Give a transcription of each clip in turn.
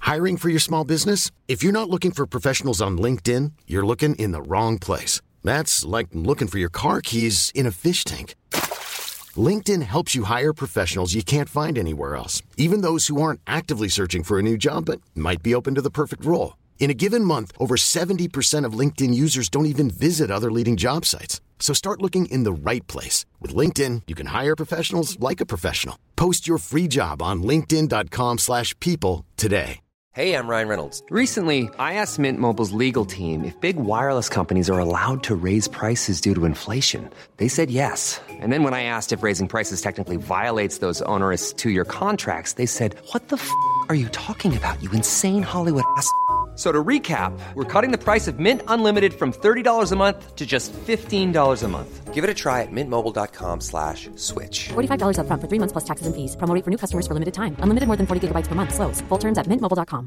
Hiring for your small business? If you're not looking for professionals on LinkedIn, you're looking in the wrong place. That's like looking for your car keys in a fish tank. LinkedIn helps you hire professionals you can't find anywhere else, even those who aren't actively searching for a new job but might be open to the perfect role. In a given month, over 70% of LinkedIn users don't even visit other leading job sites. So start looking in the right place. With LinkedIn, you can hire professionals like a professional. Post your free job on linkedin.com/people today. Hey, I'm Ryan Reynolds. Recently, I asked Mint Mobile's legal team if big wireless companies are allowed to raise prices due to inflation. They said yes. And then when I asked if raising prices technically violates those onerous two-year contracts, they said, "What the f*** are you talking about, you insane Hollywood ass?" So to recap, we're cutting the price of Mint Unlimited from $30 a month to just $15 a month. Give it a try at mintmobile.com/switch. $45 up front for 3 months plus taxes and fees. Promo rate for new customers for limited time. Unlimited more than 40 gigabytes per month. Slows full terms at mintmobile.com.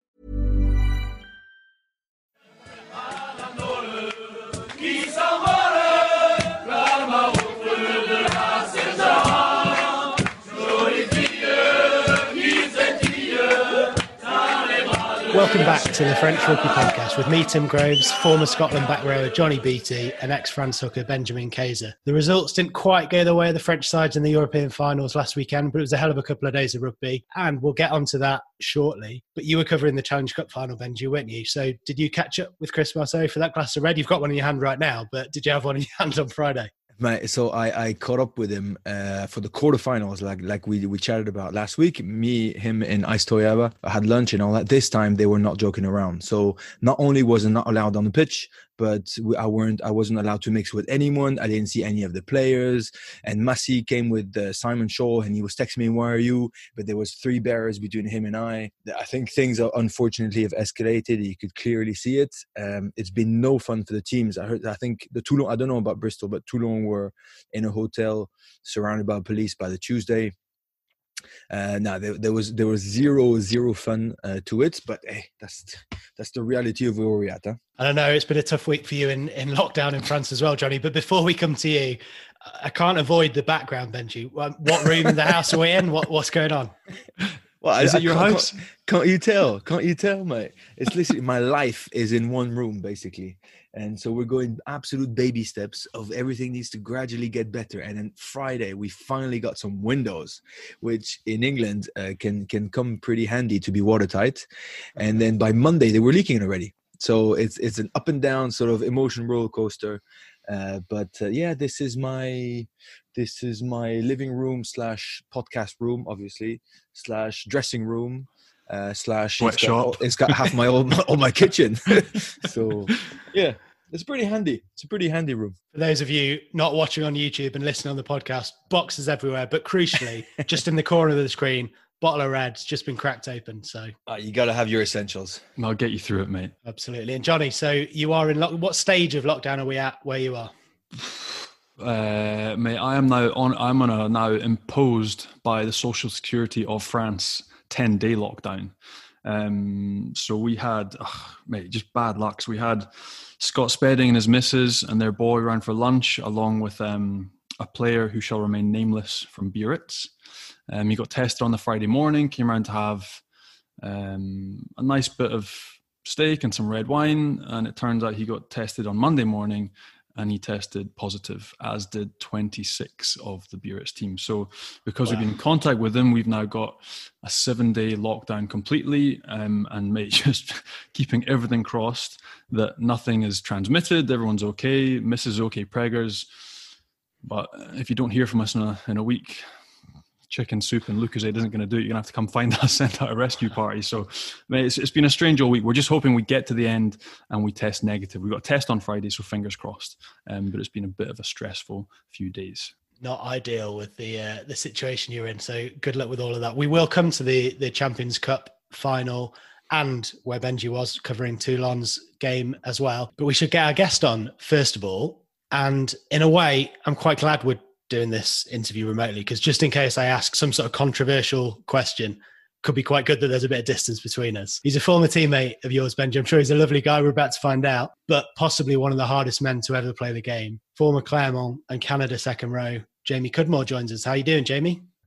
Welcome back to the French Rugby Podcast with me, Tim Groves, former Scotland back rower Johnny Beattie and ex-France hooker Benjamin Kayser. The results didn't quite go the way of the French sides in the European finals last weekend, but it was a hell of a couple of days of rugby, and we'll get onto that shortly. But you were covering the Challenge Cup final, Benji, weren't you? So did you catch up with Chris Marceau for that glass of red? You've got one in your hand right now, but did you have one in your hand on Friday? So I caught up with him for the quarterfinals, like we chatted about last week. Me, him, and Aistoyava. I had lunch and all that. This time they were not joking around. So not only was I not allowed on the pitch, but I wasn't allowed to mix with anyone. I didn't see any of the players. And Massey came with Simon Shaw, and he was texting me, "Where are you?" But there was 3 barriers between him and I. I think things unfortunately have escalated. You could clearly see it. It's been no fun for the teams. I think the Toulon. I don't know about Bristol, but Toulon were in a hotel surrounded by police by the Tuesday. Now there was zero fun to it, but hey, that's the reality of where we're at. Huh? I don't know, it's been a tough week for you in lockdown in France as well, Johnny. But before we come to you, I can't avoid the background, Benji. What room in the house are we in? What's going on? Well, is it your house? Can't you tell? Can't you tell, mate? It's literally my life is in one room, basically. And so we're going absolute baby steps of everything needs to gradually get better. And then Friday, we finally got some windows, which in England can come pretty handy to be watertight. And then by Monday, they were leaking already. So it's an up and down sort of emotion roller coaster. But this is my living room / podcast room, obviously / dressing room / sweatshop. It's got half all my kitchen. So yeah, it's pretty handy. It's a pretty handy room. For those of you not watching on YouTube and listening on the podcast, boxes everywhere, but crucially, just in the corner of the screen, bottle of red's just been cracked open. So you got to have your essentials. I'll get you through it, mate. Absolutely. And Johnny, so you are in what stage of lockdown are we at where you are? Mate, I'm on a now imposed by the Social Security of France 10-day lockdown. So we had, mate, just bad luck. So we had Scott Spedding and his missus and their boy around for lunch, along with a player who shall remain nameless from Biarritz. He got tested on the Friday morning, came around to have a nice bit of steak and some red wine, and it turns out he got tested on Monday morning, and he tested positive, as did 26 of the Biarritz team. So because we've been in contact with them, we've now got a 7-day lockdown completely, and mate, just keeping everything crossed that nothing is transmitted, everyone's okay, Mrs. okay, preggers. But if you don't hear from us in a week, chicken soup and Lucozade isn't going to do it. You're going to have to come find us, send out a rescue party. So mate, it's been a strange all week. We're just hoping we get to the end and we test negative. We got a test on Friday, so fingers crossed. But it's been a bit of a stressful few days. Not ideal with the situation you're in. So good luck with all of that. We will come to the Champions Cup final and where Benji was covering Toulon's game as well. But we should get our guest on first of all. And in a way, I'm quite glad we're doing this interview remotely, because just in case I ask some sort of controversial question, could be quite good that there's a bit of distance between us. He's a former teammate of yours, Benji. I'm sure he's a lovely guy. We're about to find out, but possibly one of the hardest men to ever play the game. Former Clermont and Canada second row, Jamie Cudmore joins us. How are you doing, Jamie?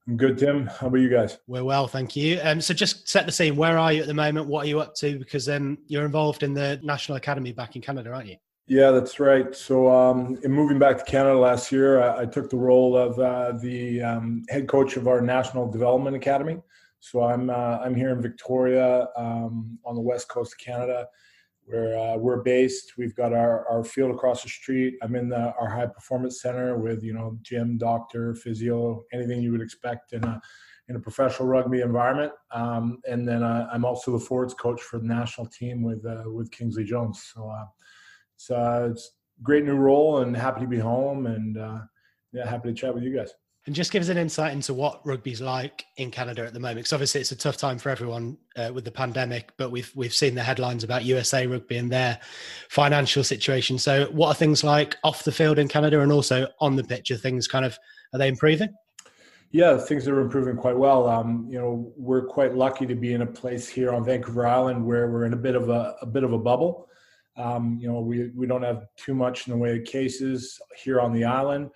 I'm good, Tim. How about you guys? We're well, thank you. So just set the scene. Where are you at the moment? What are you up to? Because you're involved in the National Academy back in Canada, aren't you? Yeah, that's right. So in moving back to Canada last year, I took the role of the head coach of our National Development Academy. So I'm here in Victoria on the west coast of Canada, where we're based. We've got our field across the street. I'm in our high performance center with gym, doctor, physio, anything you would expect in a professional rugby environment. And then I'm also the forwards coach for the national team with Kingsley Jones. So it's a great new role, and happy to be home, and happy to chat with you guys. And just give us an insight into what rugby's like in Canada at the moment, because obviously it's a tough time for everyone with the pandemic, but we've seen the headlines about USA Rugby and their financial situation. So what are things like off the field in Canada, and also on the pitch? Are they improving? Yeah, things are improving quite well. We're quite lucky to be in a place here on Vancouver Island where we're in a bit of a bubble. We don't have too much in the way of cases here on the island.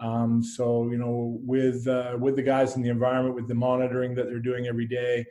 With the guys in the environment, with the monitoring that they're doing every day,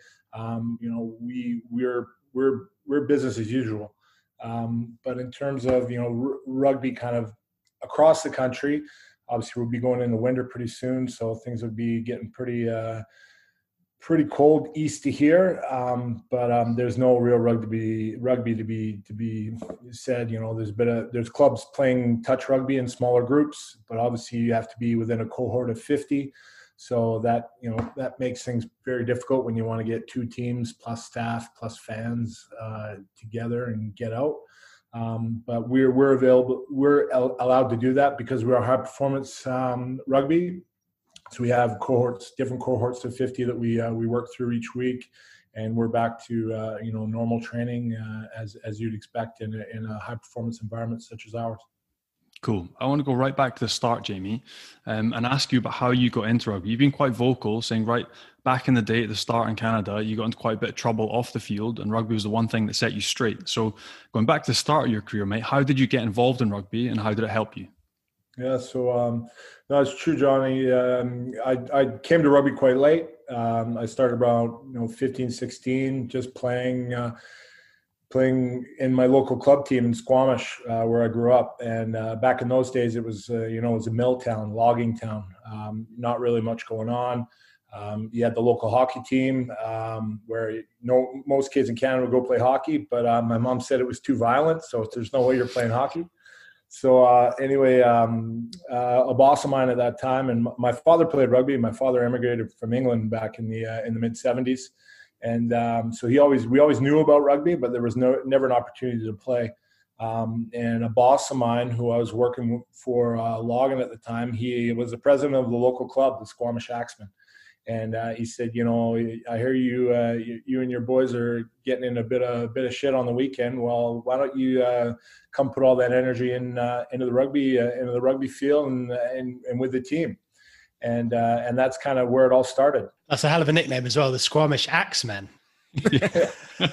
we're business as usual. But in terms of rugby kind of across the country, obviously we'll be going in the winter pretty soon, so things would be getting pretty cold east to here, but there's no real rugby to be said. There's clubs playing touch rugby in smaller groups, but obviously you have to be within a cohort of 50, so that makes things very difficult when you want to get two teams plus staff plus fans together and get out. But we're available. We're allowed to do that because we're a high performance rugby. So we have different cohorts of 50 that we work through each week, and we're back to normal training as you'd expect in a high performance environment such as ours. Cool. I want to go right back to the start, Jamie, and ask you about how you got into rugby. You've been quite vocal, saying right back in the day at the start in Canada, you got into quite a bit of trouble off the field, and rugby was the one thing that set you straight. So going back to the start of your career, mate, how did you get involved in rugby, and how did it help you? Yeah, so no, it's true, Johnny. I came to rugby quite late. I started about 15, 16, just playing in my local club team in Squamish, where I grew up. And back in those days, it was it was a mill town, logging town. Not really much going on. You had the local hockey team, where most kids in Canada would go play hockey, but my mom said it was too violent, so there's no way you're playing hockey. So anyway, a boss of mine at that time, and my father played rugby. My father immigrated from England back in the mid '70s, and so we always knew about rugby, but there was never an opportunity to play. And a boss of mine who I was working for Logan at the time, he was the president of the local club, the Squamish Axemen. And he said, I hear you and your boys are getting in a bit of shit on the weekend. Well, why don't you come put all that energy into the rugby field and with the team, and that's kind of where it all started. That's a hell of a nickname as well, the Squamish Axemen. Yeah.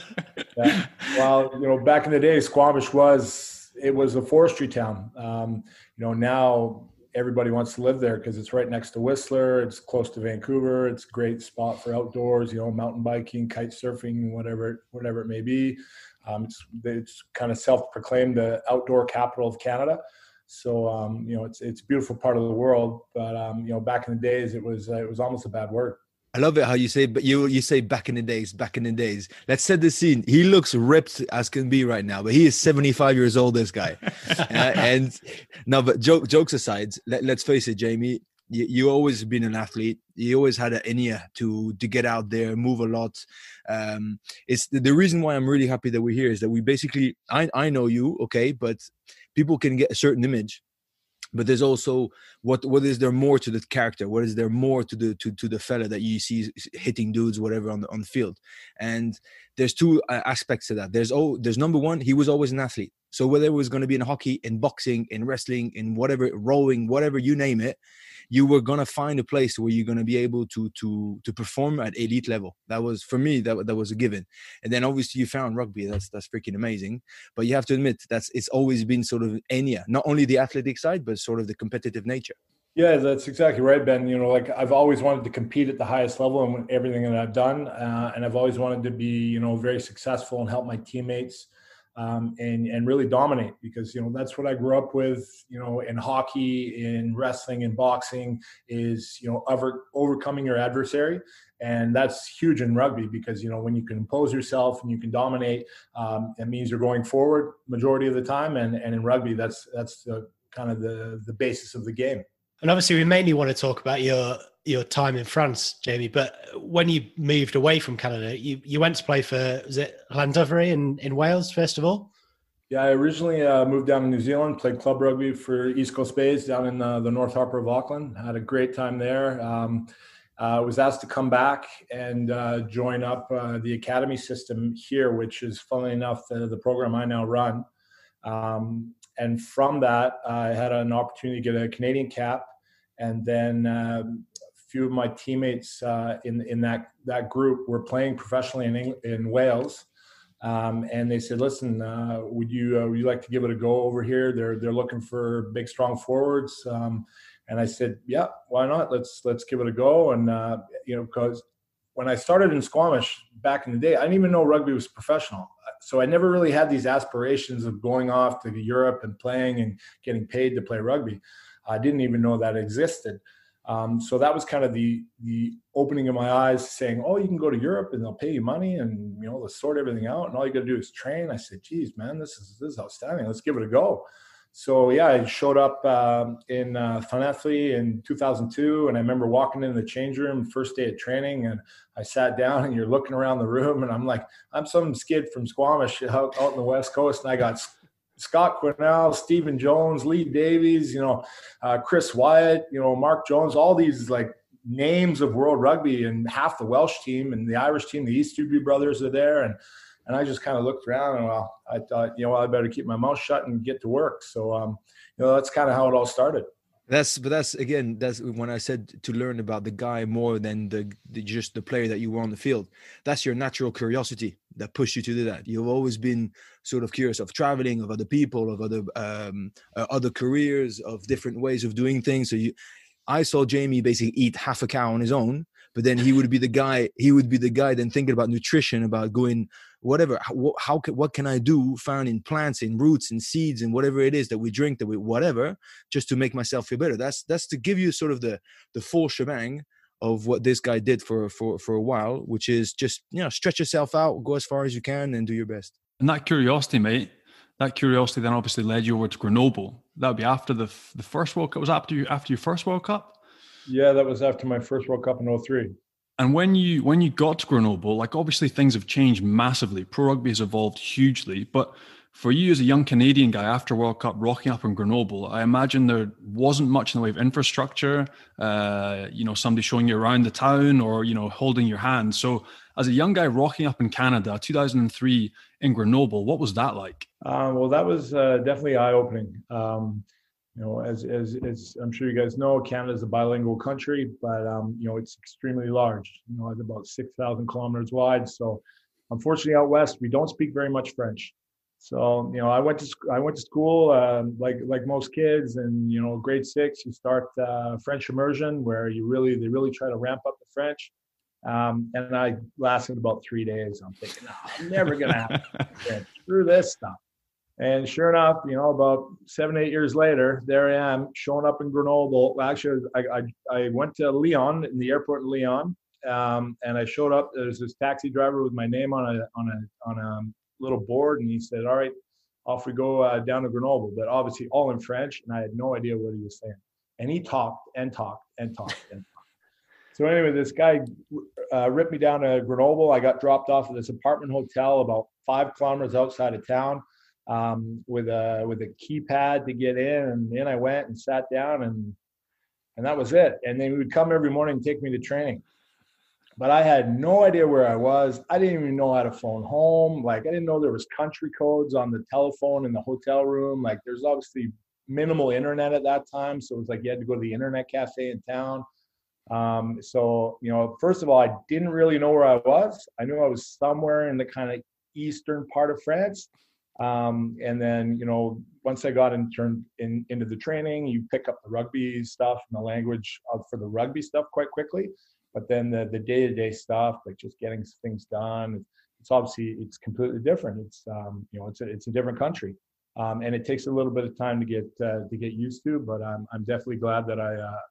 Well, back in the day, Squamish was a forestry town. Now everybody wants to live there because it's right next to Whistler. It's close to Vancouver. It's a great spot for outdoors, mountain biking, kite surfing, whatever it may be. It's kind of self-proclaimed the outdoor capital of Canada. So, it's a beautiful part of the world. But, back in the days, it was almost a bad word. I love it how you say, but you say back in the days. Let's set the scene. He looks ripped as can be right now, but he is 75 years old, this guy. And no, but jokes aside, let's face it, Jamie, you always been an athlete. You always had an in you to get out there, move a lot. It's the reason why I'm really happy that we're here is that we basically, I know you, okay, but people can get a certain image. But there's also what is there more to the character? What is there more to the fella that you see hitting dudes, whatever on the field? And there's two aspects to that. There's number one, he was always an athlete. So whether it was going to be in hockey, in boxing, in wrestling, in whatever, rowing, whatever you name it, you were going to find a place where you're going to be able to perform at elite level. That was, for me, that was a given. And then obviously you found rugby. That's freaking amazing. But you have to admit it's always been sort of Enya, not only the athletic side, but sort of the competitive nature. Yeah, that's exactly right, Ben. Like I've always wanted to compete at the highest level in everything that I've done. And I've always wanted to be, very successful and help my teammates and really dominate because, that's what I grew up with, in hockey, in wrestling, in boxing is, overcoming your adversary. And that's huge in rugby because, when you can impose yourself and you can dominate, it means you're going forward majority of the time. And in rugby, that's the kind of the basis of the game. And obviously, we mainly want to talk about your time in France, Jamie. But when you moved away from Canada, you went to play for, was it Llandovery in Wales, first of all? Yeah, I originally moved down to New Zealand, played club rugby for East Coast Bays down in the North Harbour of Auckland. Had a great time there. Was asked to come back and join up the academy system here, which is, funnily enough, the program I now run. And from that, I had an opportunity to get a Canadian cap. And then a few of my teammates in that group were playing professionally in Wales. And they said, listen, would you like to give it a go over here? They're looking for big, strong forwards. And I said, yeah, why not? Let's give it a go. And, because when I started in Squamish back in the day, I didn't even know rugby was professional. So I never really had these aspirations of going off to Europe and playing and getting paid to play rugby. I didn't even know that existed. So that was kind of the opening of my eyes, saying, oh, you can go to Europe and they'll pay you money and, they'll sort everything out and all you got to do is train. I said, geez, man, this is outstanding. Let's give it a go. So, yeah, I showed up in Llanelli in 2002, and I remember walking into the change room first day of training, and I sat down, and you're looking around the room, and I'm like, I'm some skid from Squamish out in the West Coast, and I got Scott Quinnell, Stephen Jones, Lee Davies, Chris Wyatt, Mark Jones, all these like names of world rugby, and half the Welsh team and the Irish team, the Easterby brothers are there, and I just kind of looked around and, I thought, I better keep my mouth shut and get to work. So, that's kind of how it all started. That's when I said to learn about the guy more than just the player that you were on the field. That's your natural curiosity that pushed you to do that. You've always been sort of curious of traveling, of other people, of other careers, of different ways of doing things. So I saw Jamie basically eat half a cow on his own, but then he would be the guy then thinking about nutrition, about going, whatever, what can I do found in plants, in roots, in seeds, and whatever it is that we drink, that we whatever, just to make myself feel better. That's to give you sort of the full shebang of what this guy did for a while, which is just, stretch yourself out, go as far as you can and do your best. And that curiosity, mate, then obviously led you over to Grenoble. That would be after the first World Cup. Was after your first World Cup? Yeah, that was after my first World Cup in 2003. And when you got to Grenoble, like obviously things have changed massively. Pro rugby has evolved hugely. But for you as a young Canadian guy after World Cup rocking up in Grenoble, I imagine there wasn't much in the way of infrastructure, somebody showing you around the town or, holding your hand. So as a young guy rocking up in Canada, 2003 in Grenoble, what was that like? Well, that was definitely eye-opening. As I'm sure you guys know, Canada is a bilingual country, but it's extremely large. It's about 6,000 kilometers wide. So, unfortunately, out west we don't speak very much French. So, I went to school like most kids, and grade 6 you start French immersion, where they really try to ramp up the French. And I lasted about 3 days. I'm thinking, no, I'm never gonna have French through this stuff. And sure enough, about 7-8 years later, there I am showing up in Grenoble. Well, actually, I went to Lyon, in the airport in Lyon, and I showed up. There's this taxi driver with my name on a little board, and he said, "All right, off we go down to Grenoble." But obviously, all in French, and I had no idea what he was saying. And he talked and talked and talked and talked. So anyway, this guy ripped me down to Grenoble. I got dropped off at this apartment hotel about 5 kilometers outside of town. With a keypad to get in, and then I went and sat down, and that was it. And then he would come every morning and take me to training. But I had no idea where I was. I didn't even know how to phone home. Like, I didn't know there was country codes on the telephone in the hotel room. Like, there's obviously minimal internet at that time, so it was like you had to go to the internet cafe in town. So first of all, I didn't really know where I was. I knew I was somewhere in the kind of eastern part of France. And then, once I got into the training, you pick up the rugby stuff and the language for the rugby stuff quite quickly. But then the day-to-day stuff, like just getting things done, it's obviously, it's completely different. It's, it's a different country. And it takes a little bit of time to get used to, but I'm definitely glad that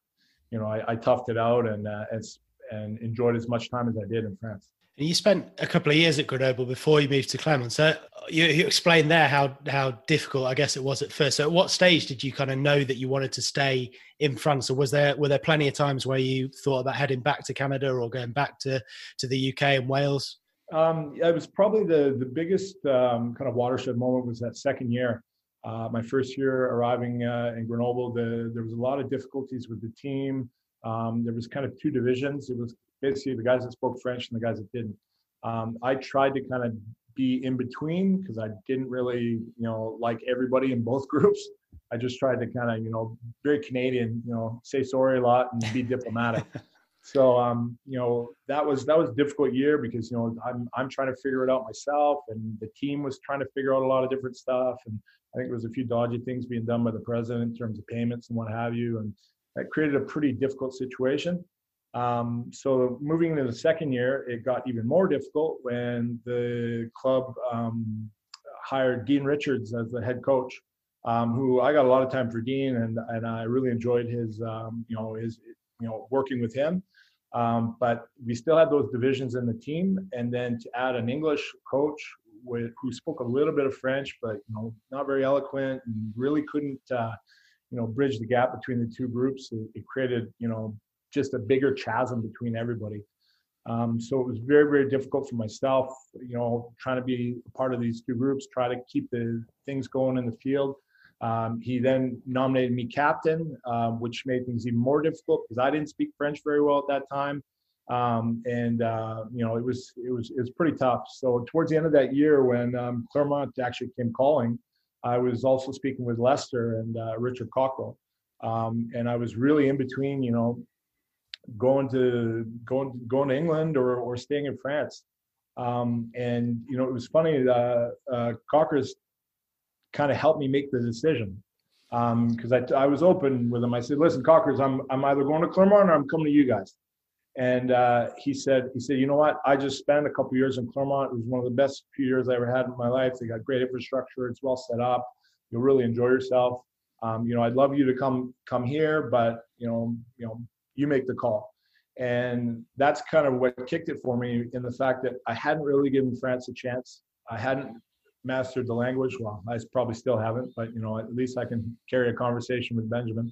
I toughed it out and enjoyed as much time as I did in France. And you spent a couple of years at Grenoble before you moved to Clermont. So you explained there how difficult, I guess, it was at first. So at what stage did you kind of know that you wanted to stay in France? Or were there plenty of times where you thought about heading back to Canada or going back to the UK and Wales? It was probably the biggest kind of watershed moment was that second year. My first year arriving in Grenoble, there was a lot of difficulties with the team. There was kind of two divisions. It was basically the guys that spoke French and the guys that didn't. I tried to kind of be in between because I didn't really, like everybody in both groups. I just tried to kind of, very Canadian, say sorry a lot and be diplomatic. So, that was a difficult year because, I'm trying to figure it out myself, and the team was trying to figure out a lot of different stuff. And I think there was a few dodgy things being done by the president in terms of payments and what have you. And that created a pretty difficult situation. So moving into the second year, it got even more difficult when the club hired Dean Richards as the head coach, who I got a lot of time for Dean, and I really enjoyed his working with him. But we still had those divisions in the team, and then to add an English coach who spoke a little bit of French, but not very eloquent, and really couldn't bridge the gap between the two groups. It created just a bigger chasm between everybody. So it was very, very difficult for myself, trying to be a part of these two groups, try to keep the things going in the field. He then nominated me captain, which made things even more difficult because I didn't speak French very well at that time. It was pretty tough. So towards the end of that year, when Clermont actually came calling, I was also speaking with Lester and Richard Cockrell. And I was really in between, going to England or staying in France. It was funny, Cockers kind of helped me make the decision. Because I was open with him. I said, listen, Cockers, I'm either going to Clermont or I'm coming to you guys. And he said, you know what? I just spent a couple of years in Clermont. It was one of the best few years I ever had in my life. They got great infrastructure. It's well set up. You'll really enjoy yourself. I'd love you to come here, but you make the call. And that's kind of what kicked it for me, in the fact that I hadn't really given France a chance. I hadn't mastered the language. Well, I probably still haven't, but at least I can carry a conversation with Benjamin.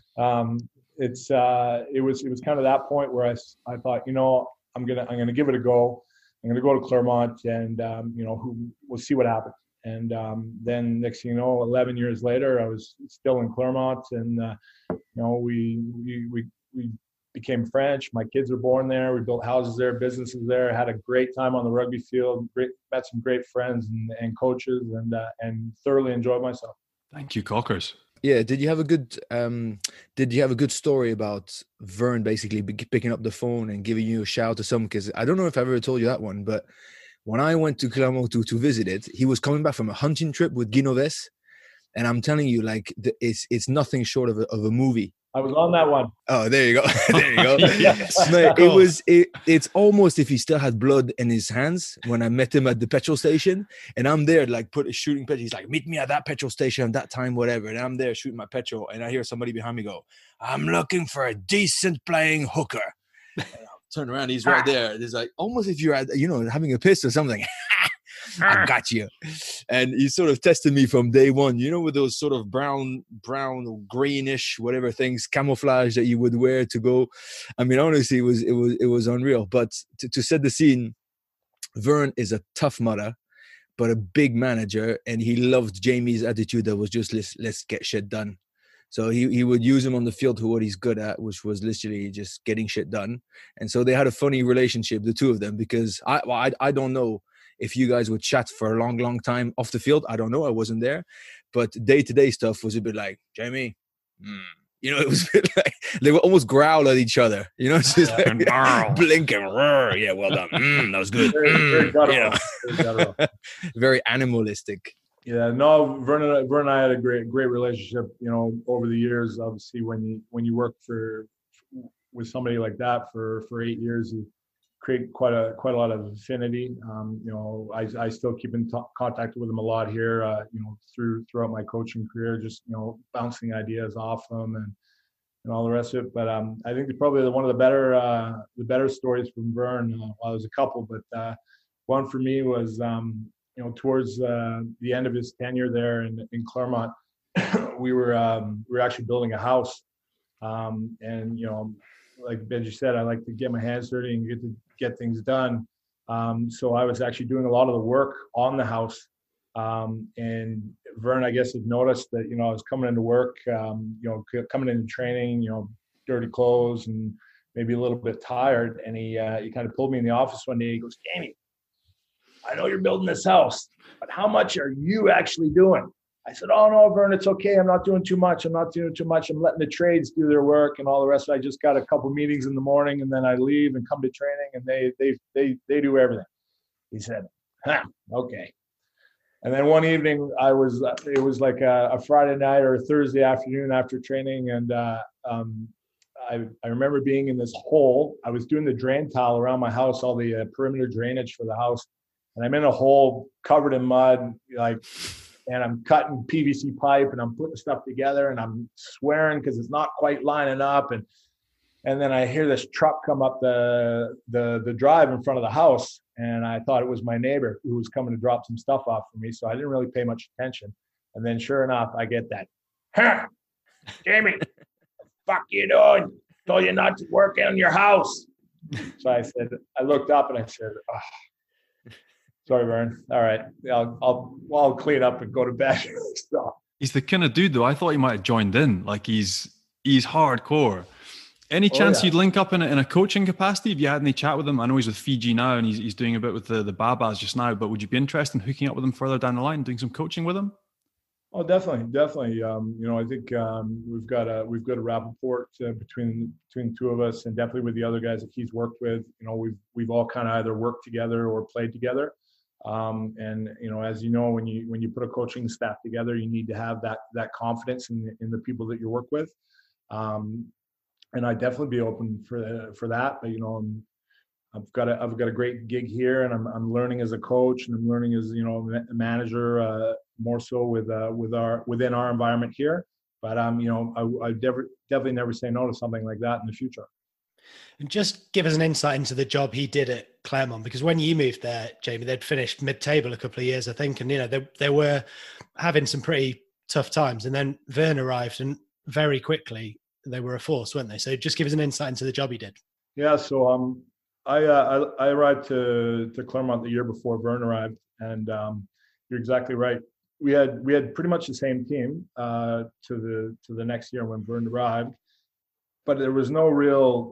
It was kind of that point where I thought, I'm gonna give it a go. I'm gonna go to Clermont, and we'll see what happens. And then next thing you know, 11 years later, I was still in Clermont, and we became French. My kids were born there. We built houses there, businesses there. Had a great time on the rugby field. Met some great friends and coaches, and thoroughly enjoyed myself. Thank you, Cockers. Yeah, did you have a good story about Vern basically picking up the phone and giving you a shout or something? Because I don't know if I ever told you that one, but when I went to Clermont to visit it, he was coming back from a hunting trip with Guy Novès, and I'm telling you, like, it's nothing short of a movie. I was on that one. Oh, there you go. There you go. Yes. Mate, it's almost if he still had blood in his hands when I met him at the petrol station, and I'm there like shooting petrol. He's like, meet me at that petrol station at that time, whatever. And I'm there shooting my petrol, and I hear somebody behind me go, I'm looking for a decent playing hooker. And I'll turn around, he's right there. It's like almost if you're at, having a piss or something. I got you. And he sort of tested me from day one, with those sort of brown or greenish, whatever things, camouflage that you would wear to go. I mean, honestly, it was unreal. But to set the scene, Vern is a tough mother, but a big manager. And he loved Jamie's attitude that was just, let's get shit done. So he would use him on the field for what he's good at, which was literally just getting shit done. And so they had a funny relationship, the two of them, because I don't know if you guys would chat for a long, long time off the field. I don't know. I wasn't there. But day-to-day stuff was a bit like, Jamie, it was a bit like, they would almost growl at each other. Just like, blink and roar. Yeah, well done. That was good. Very very animalistic. Yeah, no, Vern and I had a great relationship, over the years. Obviously, when you work with somebody like that for 8 years, you create quite a lot of affinity. I still keep in contact with him a lot here, throughout my coaching career, just, bouncing ideas off him and all the rest of it. But I think probably one of the better stories from Vern, well, there's a couple, but one for me was, towards the end of his tenure there in Claremont, we were actually building a house, and like Benji said, I like to get my hands dirty and get things done. So I was actually doing a lot of the work on the house, and Vern, I guess, had noticed that I was coming into work, coming into training, dirty clothes and maybe a little bit tired, and he kind of pulled me in the office one day. He goes, "Jamie, I know you're building this house, but how much are you actually doing?" I said, "Oh, no, Vern, it's okay. I'm not doing too much. I'm letting the trades do their work and all the rest. I just got a couple meetings in the morning, and then I leave and come to training, and they do everything." He said, "Okay." And then one evening, it was like a Friday night or a Thursday afternoon after training, and I remember being in this hole. I was doing the drain tile around my house, all the perimeter drainage for the house. And I'm in a hole covered in mud, and I'm cutting PVC pipe and I'm putting stuff together and I'm swearing because it's not quite lining up. And then I hear this truck come up the drive in front of the house. And I thought it was my neighbor who was coming to drop some stuff off for me. So I didn't really pay much attention. And then sure enough, I get that, "Jamie, what the fuck you doing? Told you not to work on your house." So I looked up and I said, "Oh, sorry, Vern. All right, I'll clean up and go to bed." So, he's the kind of dude, though. I thought he might have joined in. Like he's hardcore. Any chance you'd link up in a coaching capacity? Have you had any chat with him? I know he's with Fiji now and he's doing a bit with the Babas just now, but would you be interested in hooking up with him further down the line, doing some coaching with him? Oh, definitely. I think we've got a rapport between the two of us, and definitely with the other guys that he's worked with. We've all kind of either worked together or played together. And as you know, when you put a coaching staff together, you need to have that confidence in the people that you work with. And I'd definitely be open for that. But I've got a great gig here, and I'm learning as a coach, and I'm learning as a manager, more so within our environment here. But I definitely never say no to something like that in the future. And just give us an insight into the job he did at Claremont, because when you moved there, Jamie, they'd finished mid-table a couple of years, I think, and they were having some pretty tough times. And then Vern arrived, and very quickly they were a force, weren't they? So just give us an insight into the job he did. Yeah. So I arrived to Claremont the year before Vern arrived, and you're exactly right. We had pretty much the same team to the next year when Vern arrived, but there was no real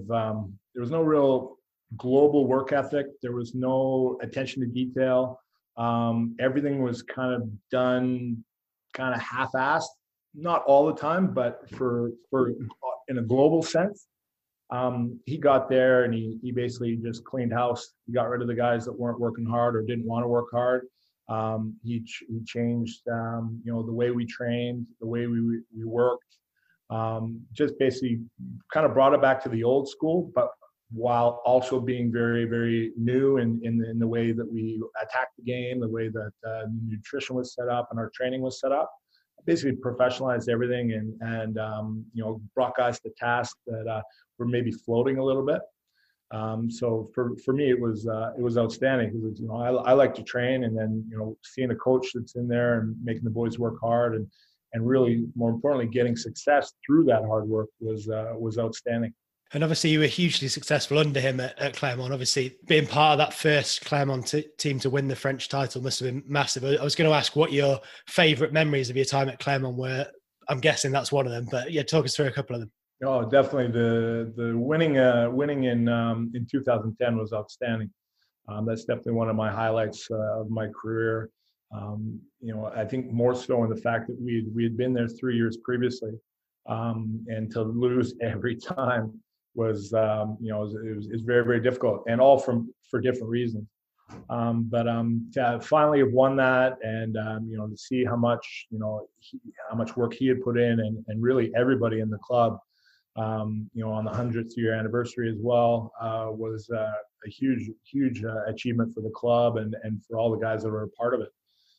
global work ethic. There was no attention to detail. Everything was kind of done kind of half-assed. Not all the time, but for in a global sense. He got there and he basically just cleaned house. He got rid of the guys that weren't working hard or didn't want to work hard. He changed, the way we trained, the way we worked. Just basically kind of brought it back to the old school, but while also being very, very new in the way that we attacked the game, the way that nutrition was set up and our training was set up. Basically professionalized everything and brought guys to task that were maybe floating a little bit. So for me, it was outstanding because I like to train, and then seeing a coach that's in there and making the boys work hard and really more importantly getting success through that hard work was outstanding. And obviously you were hugely successful under him at Claremont. Obviously being part of that first Claremont team to win the French title must have been massive. I was going to ask what your favourite memories of your time at Claremont were. I'm guessing that's one of them, but yeah, talk us through a couple of them. Oh, definitely the winning in 2010 was outstanding. That's definitely one of my highlights of my career. I think more so in the fact that we had been there 3 years previously, and to lose every time was it was very, very difficult, and all for different reasons. To finally have won that, and to see how much how much work he had put in, and really everybody in the club, on the 100th year anniversary as well, was a huge achievement for the club and for all the guys that were a part of it.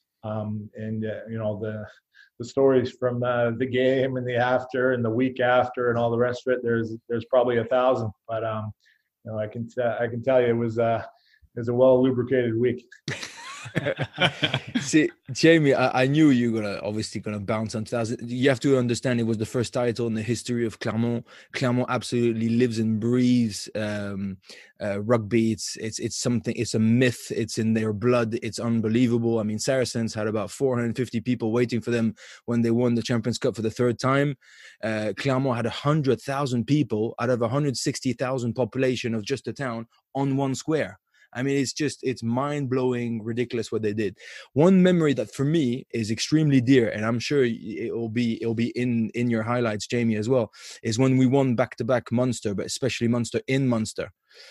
The stories from the game and the after and the week after and all the rest of it, there's probably 1,000, but I can tell you it was a well lubricated week. See, Jamie, I knew you were gonna bounce on 2000. You have to understand it was the first title in the history of Clermont. Clermont absolutely lives and breathes rugby. It's something. It's a myth. It's in their blood. It's unbelievable. I mean, Saracens had about 450 people waiting for them when they won the Champions Cup for the third time. Clermont had 100,000 people out of 160,000 population of just the town on one square. I mean, it's mind-blowing, ridiculous what they did. One memory that for me is extremely dear, and I'm sure it'll be in your highlights, Jamie, as well, is when we won back-to-back Munster, but especially Munster in Munster.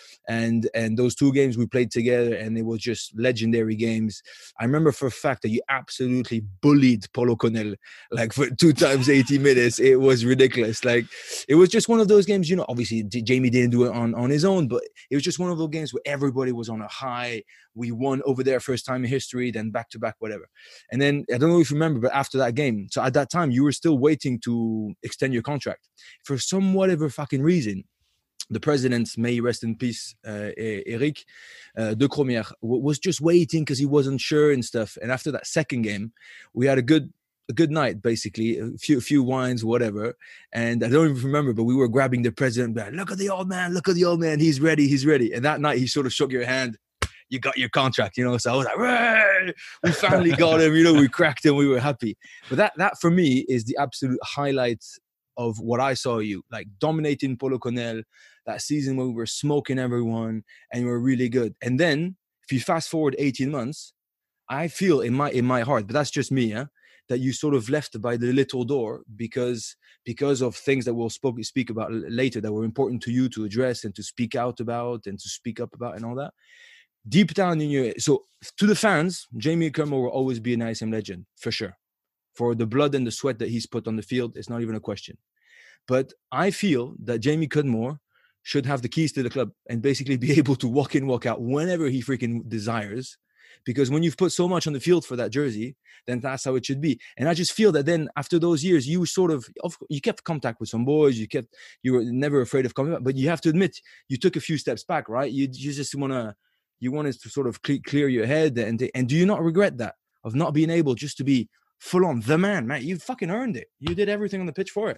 And those two games we played together, and it was just legendary games. I remember for a fact that you absolutely bullied Paul O'Connell, like for 2 times 80 minutes. It was ridiculous. Like, it was just one of those games, obviously Jamie didn't do it on his own, but it was just one of those games where everybody was on a high. We won over there first time in history, then back to back, whatever. And then, I don't know if you remember, but after that game, so at that time, you were still waiting to extend your contract. For some whatever fucking reason, the president, may he rest in peace, Eric de Cromière, was just waiting because he wasn't sure and stuff. And after that second game, we had a good night, basically, a few wines, whatever. And I don't even remember, but we were grabbing the president, like, look at the old man, he's ready. And that night he sort of shook your hand. You got your contract, So I was like, "Ray!" We finally got him, we cracked him, we were happy. But that for me is the absolute highlight of what I saw you, like dominating Paul O'Connell, that season when we were smoking everyone and we were really good. And then if you fast forward 18 months, I feel in my heart, but that's just me, that you sort of left by the little door because of things that we'll speak about later that were important to you to address and to speak out about and to speak up about and all that. Deep down in you, so to the fans, Jamie Cudmore will always be an ISM legend, for sure. For the blood and the sweat that he's put on the field, it's not even a question. But I feel that Jamie Cudmore should have the keys to the club and basically be able to walk in, walk out whenever he freaking desires. Because when you've put so much on the field for that jersey, then that's how it should be. And I just feel that then after those years, you you kept contact with some boys, you were never afraid of coming back, but you have to admit, you took a few steps back, right? You just wanted to sort of clear your head. And do you not regret that, of not being able just to be full on the man? You fucking earned it. You did everything on the pitch for it.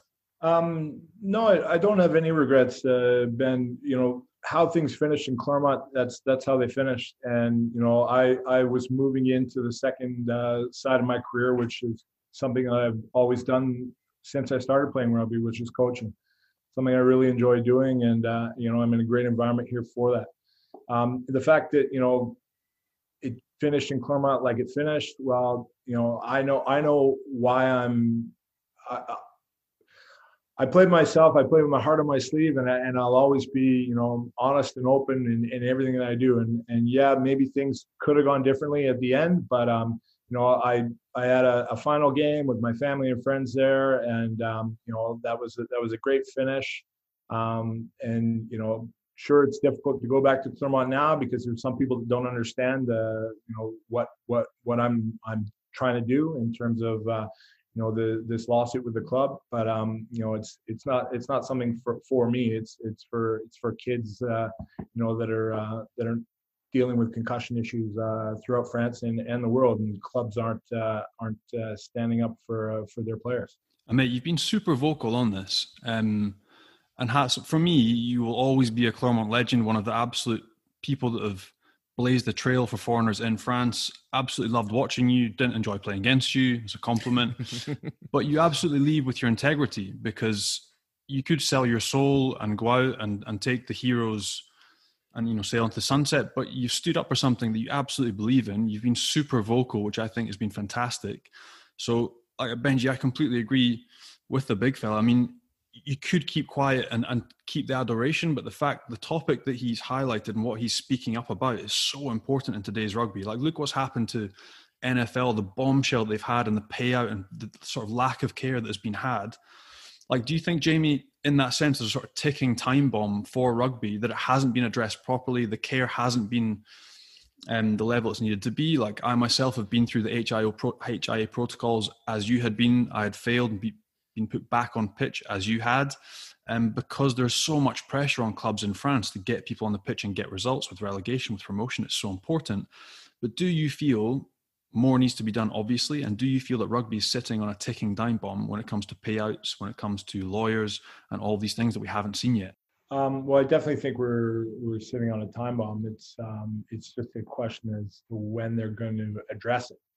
No, I don't have any regrets, Ben. How things finished in Clermont, that's how they finished. And I was moving into the second side of my career, which is something I've always done since I started playing rugby, which is coaching. Something I really enjoy doing, and I'm in a great environment here for that. The fact that it finished in Clermont like it finished, well, I know why I played myself. I played with my heart on my sleeve, and I'll always be, honest and open in everything that I do. And yeah, maybe things could have gone differently at the end, but I had a final game with my family and friends there, and that was a great finish. Sure, it's difficult to go back to Clermont now because there's some people that don't understand, what I'm trying to do in terms of. This lawsuit with the club, but it's not something for me. It's for kids that are dealing with concussion issues throughout France and the world, and clubs aren't standing up for their players. Mate, you've been super vocal on this, and for me, you will always be a Clermont legend, one of the absolute people that have blazed the trail for foreigners in France. Absolutely loved watching you. Didn't enjoy playing against you. It's a compliment. But you absolutely lead with your integrity, because you could sell your soul and go out and take the heroes and sail into the sunset. But you've stood up for something that you absolutely believe in. You've been super vocal, which I think has been fantastic. So, Benji, I completely agree with the big fella. I mean, you could keep quiet and keep the adoration, but the topic that he's highlighted and what he's speaking up about is so important in today's rugby. Like, look what's happened to NFL, the bombshell they've had and the payout and the sort of lack of care that has been had. Like, do you think, Jamie, in that sense, there's a sort of ticking time bomb for rugby, that it hasn't been addressed properly, the care hasn't been the level it's needed to be? Like, I myself have been through the HIA protocols as you had been. I had failed and been put back on pitch as you had, because there's so much pressure on clubs in France to get people on the pitch and get results with relegation, with promotion. It's so important. But do you feel more needs to be done, obviously, and do you feel that rugby is sitting on a ticking time bomb when it comes to payouts, when it comes to lawyers and all these things that we haven't seen yet? Well, I definitely think we're sitting on a time bomb. It's just a question as to when they're going to address it.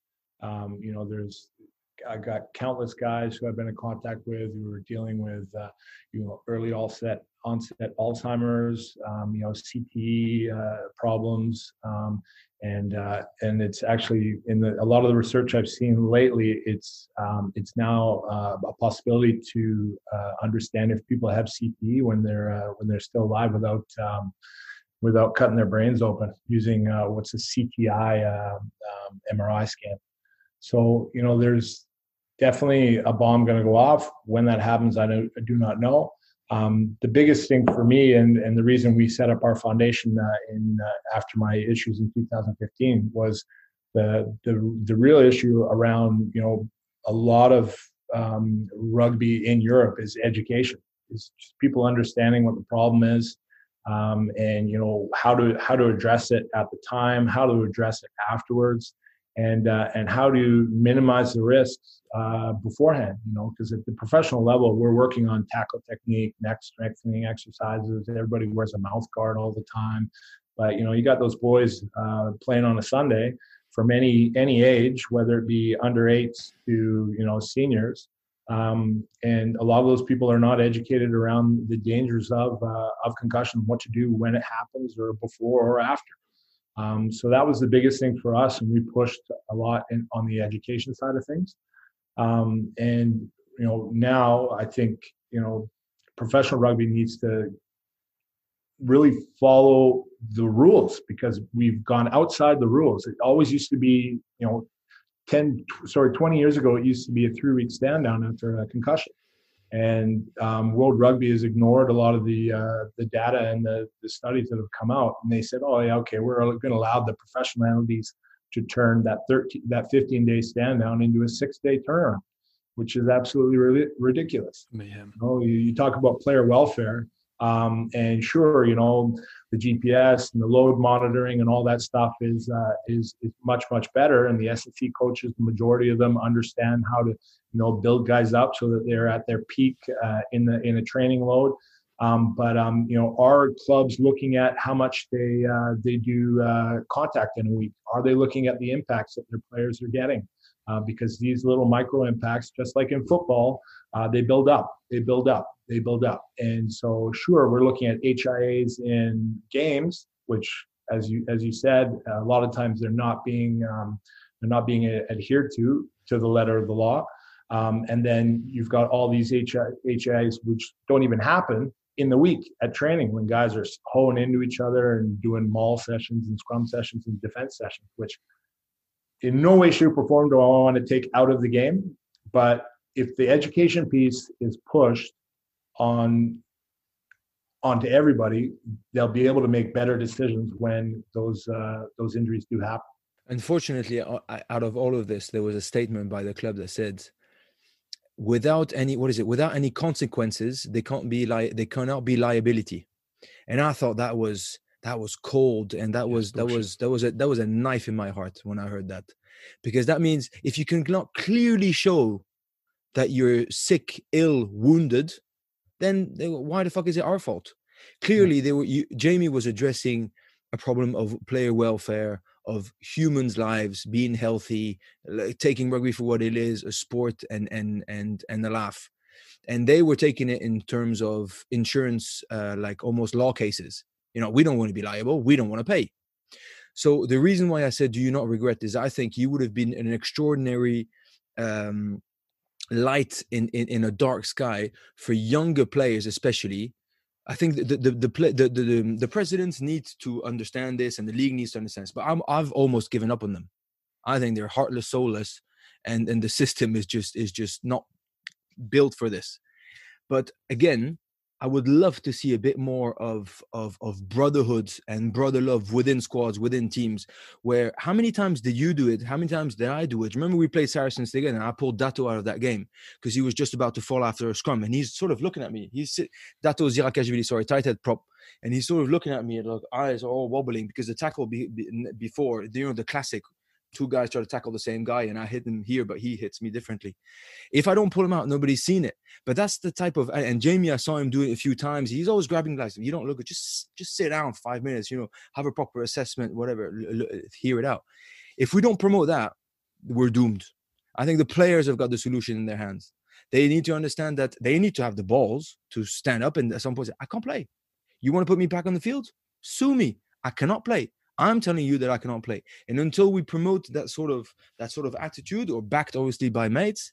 I got countless guys who I've been in contact with who are dealing with, early onset Alzheimer's, CTE problems, and it's actually a lot of the research I've seen lately. It's now a possibility to understand if people have CTE when they're still alive without cutting their brains open using what's a CTI MRI scan. So there's definitely a bomb going to go off. When that happens, I do not know. The biggest thing for me, and the reason we set up our foundation after my issues in 2015, was the real issue around a lot of rugby in Europe is education. It's just people understanding what the problem is, and how to address it at the time, how to address it afterwards, and how to minimize the risks beforehand. Because at the professional level, we're working on tackle technique, neck strengthening exercises. Everybody wears a mouth guard all the time, but you got those boys playing on a Sunday from any age, whether it be under 8s to seniors, and a lot of those people are not educated around the dangers of concussion, what to do when it happens, or before or after. So that was the biggest thing for us, and we pushed a lot on the education side of things. And now I think professional rugby needs to really follow the rules, because we've gone outside the rules. It always used to be 20 years ago, it used to be a 3-week stand down after a concussion. And World Rugby has ignored a lot of the data and the studies that have come out, and they said, "Oh yeah, okay, we're going to allow the professional entities to turn that 15-day stand down into a 6-day turnaround," which is absolutely ridiculous. Mayhem. You talk about player welfare, and sure, the GPS and the load monitoring and all that stuff is much better. And the S&C coaches, the majority of them, understand how to build guys up so that they're at their peak in a training load. But are clubs looking at how much they do contact in a week? Are they looking at the impacts that their players are getting? Because these little micro impacts, just like in football, they build up. And so, sure, we're looking at HIAs in games, which, as you said, a lot of times they're not being adhered to the letter of the law. And then you've got all these HIAs which don't even happen in the week at training, when guys are hoeing into each other and doing maul sessions and scrum sessions and defense sessions, which in no way, shape, or form do I want to take out of the game. But if the education piece is pushed onto everybody, they'll be able to make better decisions when those injuries do happen. Unfortunately, out of all of this, there was a statement by the club that said, without any consequences, they cannot be liability. And I thought that was cold, and that was a knife in my heart when I heard that, because that means if you cannot clearly show that you're sick, ill, wounded, then why the fuck is it our fault? Clearly, Jamie was addressing a problem of player welfare, of humans' lives, being healthy, taking rugby for what it is, a sport and a laugh. And they were taking it in terms of insurance, like almost law cases. We don't want to be liable. We don't want to pay. So the reason why I said, do you not regret this? I think you would have been an extraordinary light in a dark sky for younger players, especially. I think the presidents need to understand this, and the league needs to understand this. But I've almost given up on them. I think they're heartless, soulless, and the system is just not built for this. But again, I would love to see a bit more of brotherhood and brother love within squads, within teams. Where how many times did you do it? How many times did I do it? Remember we played Saracens together, and I pulled Dato out of that game because he was just about to fall after a scrum, and he's sort of looking at me. Dato Zirakashvili, sorry, tight head prop, and he's sort of looking at me, and like eyes are all wobbling because the tackle before, you know, the classic. Two guys try to tackle the same guy, and I hit him here, but he hits me differently. If I don't pull him out, nobody's seen it. But that's the type of, and Jamie, I saw him do it a few times. He's always grabbing guys. You don't look at, just sit down 5 minutes, you know, have a proper assessment, whatever, hear it out. If we don't promote that, we're doomed. I think the players have got the solution in their hands. They need to understand that they need to have the balls to stand up and at some point say, I can't play. You want to put me back on the field? Sue me. I cannot play. I'm telling you that I cannot play. And until we promote that sort of attitude, or backed obviously by mates,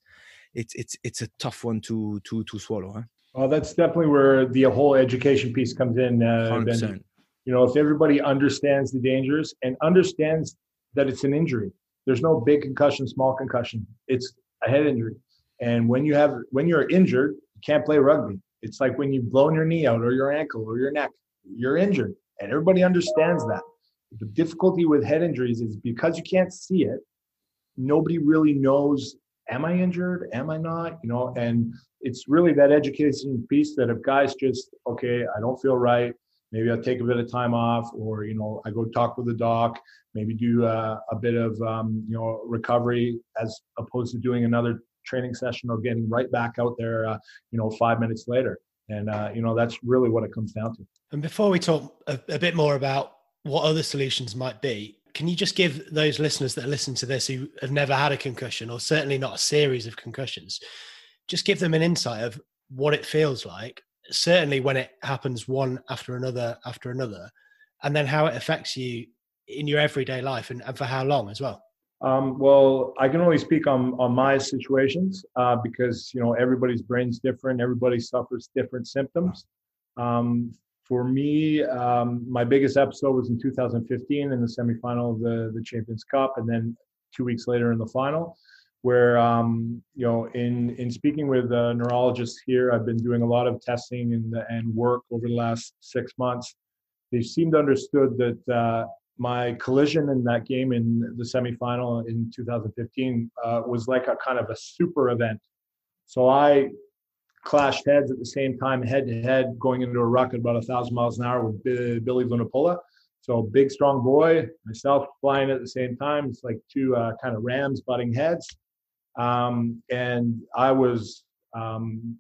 it's a tough one to swallow. Huh? Well, that's definitely where the whole education piece comes in. 100%. You know, if everybody understands the dangers and understands that it's an injury, there's no big concussion, small concussion. It's a head injury. And when you're injured, you can't play rugby. It's like when you've blown your knee out or your ankle or your neck, you're injured. And everybody understands that. The difficulty with head injuries is because you can't see it, nobody really knows, am I injured? Am I not? You know, and it's really that education piece that if guys just, okay, I don't feel right, maybe I'll take a bit of time off, or, you know, I go talk with the doc, maybe do a bit of, you know, recovery as opposed to doing another training session or getting right back out there, you know, 5 minutes later. And, you know, that's really what it comes down to. And before we talk a bit more about what other solutions might be, can you just give those listeners that are listening to this who have never had a concussion, or certainly not a series of concussions, just give them an insight of what it feels like, certainly when it happens one after another, and then how it affects you in your everyday life, and for how long as well? Well, I can only speak on my situations because, you know, everybody's brain's different. Everybody suffers different symptoms. For me, my biggest episode was in 2015 in the semifinal of the Champions Cup, and then 2 weeks later in the final, where, you know, in speaking with neurologists here, I've been doing a lot of testing and work over the last 6 months. They seemed understood that my collision in that game in the semifinal in 2015 was like a kind of a super event. So I clashed heads at the same time, head to head, going into a ruck at about 1,000 miles an hour with Billy Vunipola. So big, strong boy, myself flying at the same time. It's like two kind of rams butting heads. And I was out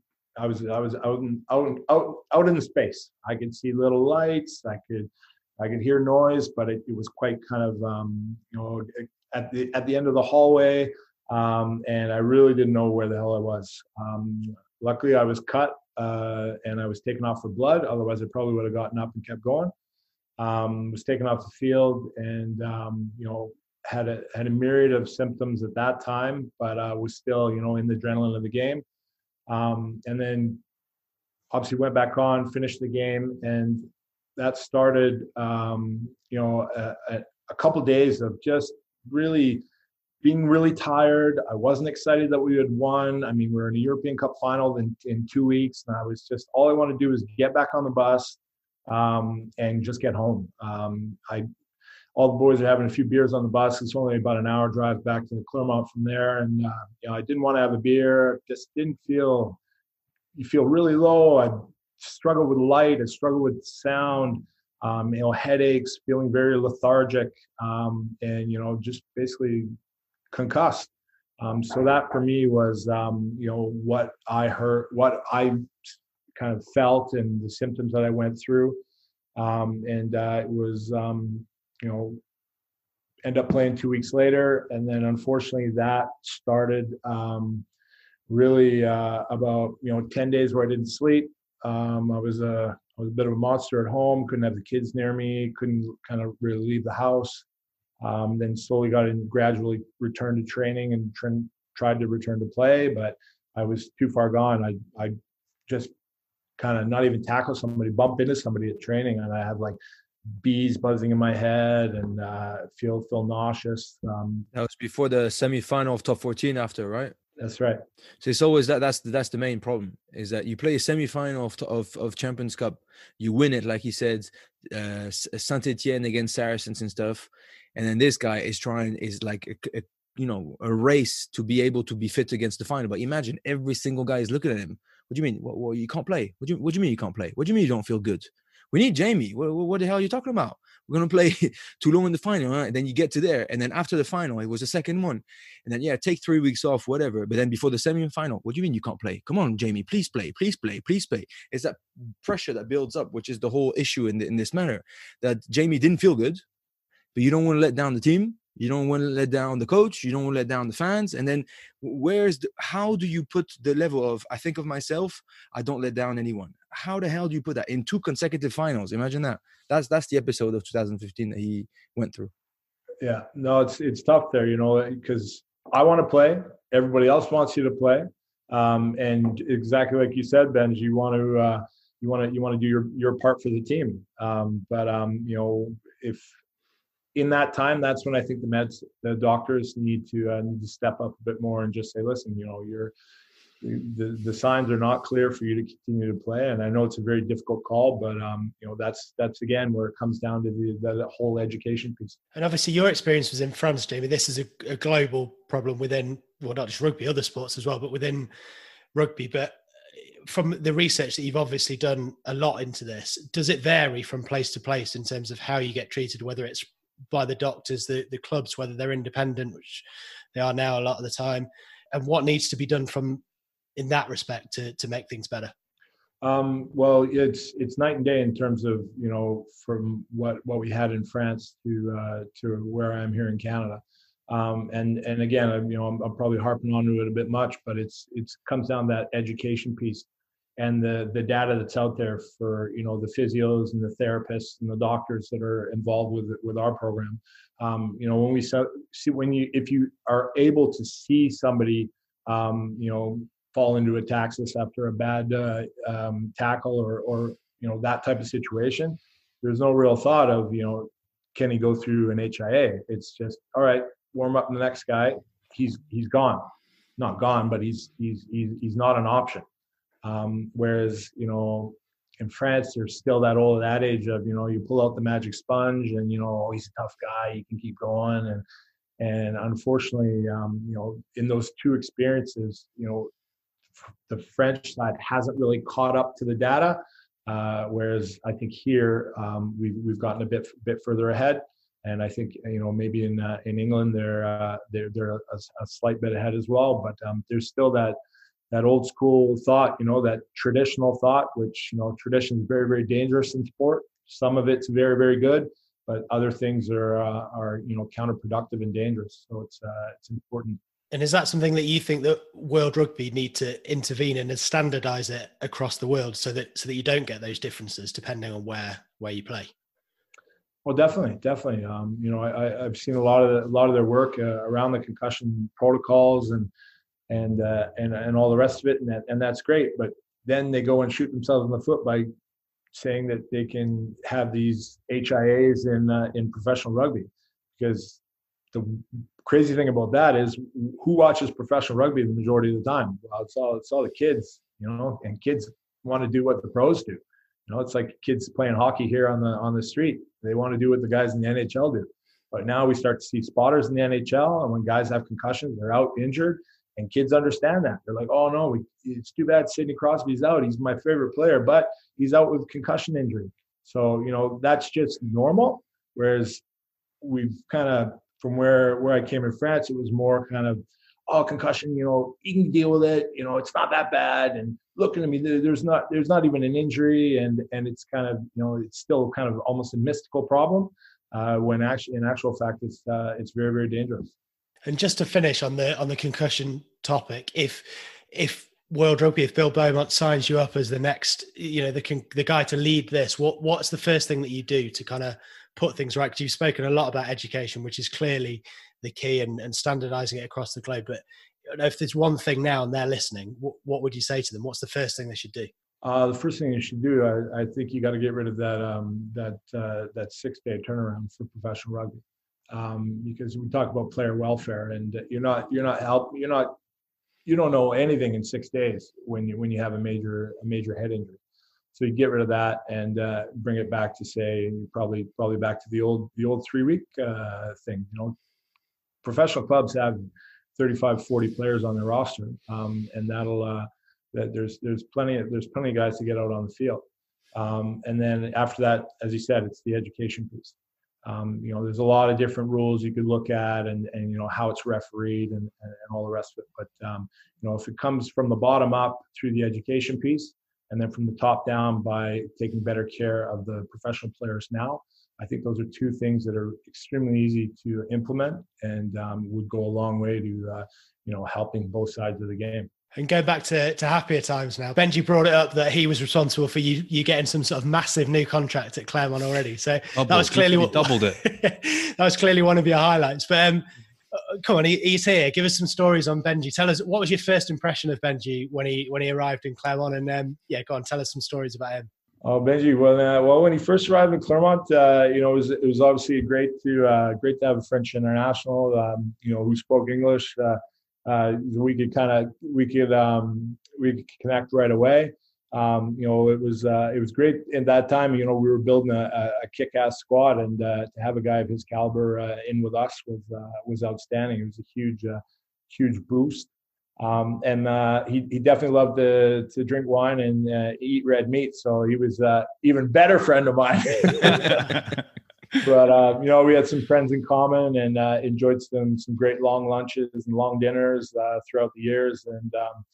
in the space. I could see little lights. I could hear noise, but it was quite kind of, you know, at the end of the hallway. And I really didn't know where the hell I was. Luckily, I was cut and I was taken off for blood. Otherwise, I probably would have gotten up and kept going. Was taken off the field and, you know, had a myriad of symptoms at that time, but was still, you know, in the adrenaline of the game. And then obviously went back on, finished the game, and that started, you know, a couple of days of just really being really tired. I wasn't excited that we had won. I mean, we're in a European Cup final in 2 weeks, and I was just, all I want to do is get back on the bus and just get home. All the boys are having a few beers on the bus. It's only about an hour drive back to Clermont from there. And, you know, I didn't want to have a beer. Just didn't feel, you feel really low. I struggled with light. I struggled with sound, you know, headaches, feeling very lethargic, and, you know, just basically concussed. So that for me was, you know, what I heard, what I kind of felt and the symptoms that I went through. And it was, you know, end up playing 2 weeks later. And then unfortunately that started really about, you know, 10 days where I didn't sleep. I was a bit of a monster at home, couldn't have the kids near me, couldn't kind of really leave the house. Then slowly got in, gradually returned to training and tried to return to play. But I was too far gone. I just kind of not even tackle somebody, bump into somebody at training, and I have like bees buzzing in my head and feel nauseous. That was before the semi-final of top 14 after, right? That's right. So it's always that's the main problem, is that you play a semi-final of Champions Cup, you win it, like he said, Saint-Etienne against Saracens and stuff, and then this guy is like a race to be able to be fit against the final. But imagine every single guy is looking at him. What do you mean? Well, you can't play. What do you mean you can't play? What do you mean you don't feel good? We need Jamie. What the hell are you talking about? We're going to play Toulon in the final. Right? And then you get to there. And then after the final, it was the second one. And then, take 3 weeks off, whatever. But then before the semi-final, what do you mean you can't play? Come on, Jamie, please play, please play, please play. It's that pressure that builds up, which is the whole issue in this matter, that Jamie didn't feel good, but you don't want to let down the team. You don't want to let down the coach. You don't want to let down the fans. And then how do you put the level of, I think of myself, I don't let down anyone. How the hell do you put that in 2 consecutive finals? Imagine that. That's the episode of 2015 that he went through. Yeah, no, it's tough there, because I want to play. Everybody else wants you to play. And exactly like you said, Benj, you want to do your part for the team. But if in that time, that's when I think the doctors need to step up a bit more and just say, listen, the signs are not clear for you to continue to play. And I know it's a very difficult call, but that's again where it comes down to the whole education piece. And obviously your experience was in France, Jamie. This is a global problem within, well, not just rugby, other sports as well, but within rugby. But from the research that you've obviously done a lot into this, does it vary from place to place in terms of how you get treated, whether it's by the doctors, the clubs, whether they're independent, which they are now a lot of the time, and what needs to be done in that respect to make things better? Well, it's night and day in terms of, from what we had in France to where I am here in Canada. And again, I'm probably harping onto it a bit much, but it's comes down to that education piece and the data that's out there for, the physios and the therapists and the doctors that are involved with our program. When we see, if you are able to see somebody, fall into a taxis after a bad tackle or that type of situation, there's no real thought of, can he go through an HIA? It's just, all right, warm up the next guy. He's gone, not gone, but he's not an option. Whereas, in France, there's still that old adage of, you pull out the magic sponge and, he's a tough guy, you can keep going. And unfortunately, in those 2 experiences, the French side hasn't really caught up to the data. Whereas I think here, we've gotten a bit further ahead. And I think, maybe in England, they're a slight bit ahead as well, but there's still that old school thought, that traditional thought, which, tradition is very, very dangerous in sport. Some of it's very, very good, but other things are counterproductive and dangerous. So it's important. And is that something that you think that World Rugby need to intervene in and standardize it across the world so that you don't get those differences depending on where you play? Well, definitely. I've seen a lot of their work around the concussion protocols and all the rest of it, and that's great. But then they go and shoot themselves in the foot by saying that they can have these HIAs in professional rugby, because the crazy thing about that is who watches professional rugby the majority of the time? Well, it's all the kids, and kids want to do what the pros do. It's like kids playing hockey here on the street. They want to do what the guys in the NHL do. But now we start to see spotters in the NHL, and when guys have concussions, they're out injured, and kids understand that. They're like, oh no, it's too bad Sidney Crosby's out. He's my favorite player, but he's out with concussion injury. So, that's just normal. Whereas we've kind of, from where I came in France, it was more kind of, oh, concussion, you can deal with it. It's not that bad. And look at me, there's not even an injury. And it's kind of, it's still kind of almost a mystical problem when actually, in actual fact, it's very, very dangerous. And just to finish on the concussion topic, if World Rugby, if Bill Beaumont signs you up as the next, the guy to lead this, what's the first thing that you do to kind of put things right? Because you've spoken a lot about education, which is clearly the key, and standardizing it across the globe. But if there's one thing now and they're listening, what would you say to them? What's the first thing they should do? The first thing you should do, I think you got to get rid of that 6-day turnaround for professional rugby, because we talk about player welfare, and you don't know anything in 6 days when you have a major head injury. So you get rid of that and bring it back to, say, probably back to the old 3-week thing. Professional clubs have 35, 40 players on their roster, and that'll. That there's plenty of guys to get out on the field, and then after that, as you said, it's the education piece. There's a lot of different rules you could look at, and how it's refereed and all the rest of it. But if it comes from the bottom up through the education piece, and then from the top down by taking better care of the professional players now, I think those are two things that are extremely easy to implement and would go a long way to helping both sides of the game. And go back to happier times now. Benji brought it up that he was responsible for you getting some sort of massive new contract at Clermont already. So that was clearly what doubled it. That was clearly one of your highlights. But come on, he's here. Give us some stories on Benji. Tell us, what was your first impression of Benji when he arrived in Clermont? And go on, tell us some stories about him. Oh, Benji. Well, when he first arrived in Clermont, it was obviously great to have a French international, who spoke English. We could connect right away. It was great in that time. We were building a kick-ass squad, and to have a guy of his caliber in with us was outstanding. It was a huge boost. And he definitely loved to drink wine and eat red meat. So he was even better friend of mine. But we had some friends in common, and enjoyed some great long lunches and long dinners throughout the years. And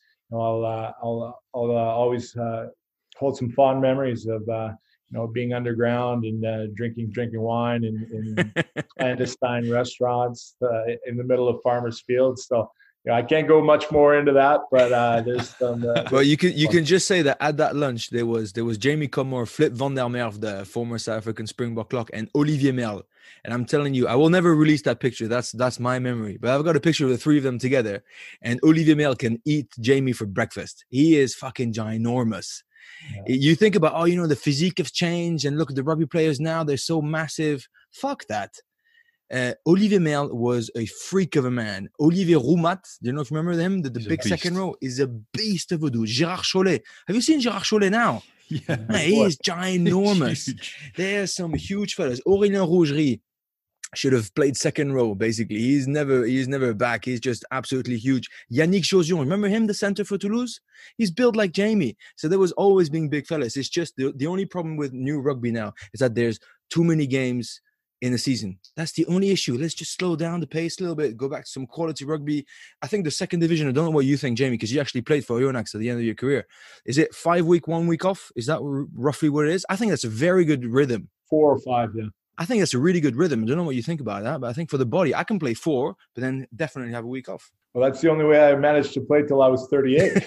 I'll always hold some fond memories of being underground and drinking wine in clandestine restaurants in the middle of farmers' fields. So I can't go much more into that, but there's some. Well, you can just say that at that lunch there was Jamie Cudmore, Flip van der Merwe, the former South African Springbok lock, and Olivier Merle. And I'm telling you, I will never release that picture. That's my memory. But I've got a picture of the three of them together, and Olivier Merle can eat Jamie for breakfast. He is fucking ginormous. Yeah. You think about the physique have changed, and look at the rugby players now; they're so massive. Fuck that. Olivier Merle was a freak of a man. Olivier Roumat, do you know if you remember him? The big second row is a beast of a dude. Gérard Chollet. Have you seen Gérard Chollet now? Yeah. Man, he is ginormous. There's some huge fellas. Aurélien Rougerie should have played second row, basically. He's never back. He's just absolutely huge. Yannick Jauzion, remember him, the center for Toulouse? He's built like Jamie. So there was always being big fellas. It's just the only problem with new rugby now is that there's too many games in a season. That's the only issue. Let's just slow down the pace a little bit, go back to some quality rugby. I think the second division, I don't know what you think, Jamie, because you actually played for Oyonnax at the end of your career. Is it 5 week, 1 week off? Is that roughly what it is? I think that's a very good rhythm. 4 or 5, yeah. I think that's a really good rhythm. I don't know what you think about that, but I think for the body, I can play 4, but then definitely have a week off. Well, that's the only way I managed to play till I was 38.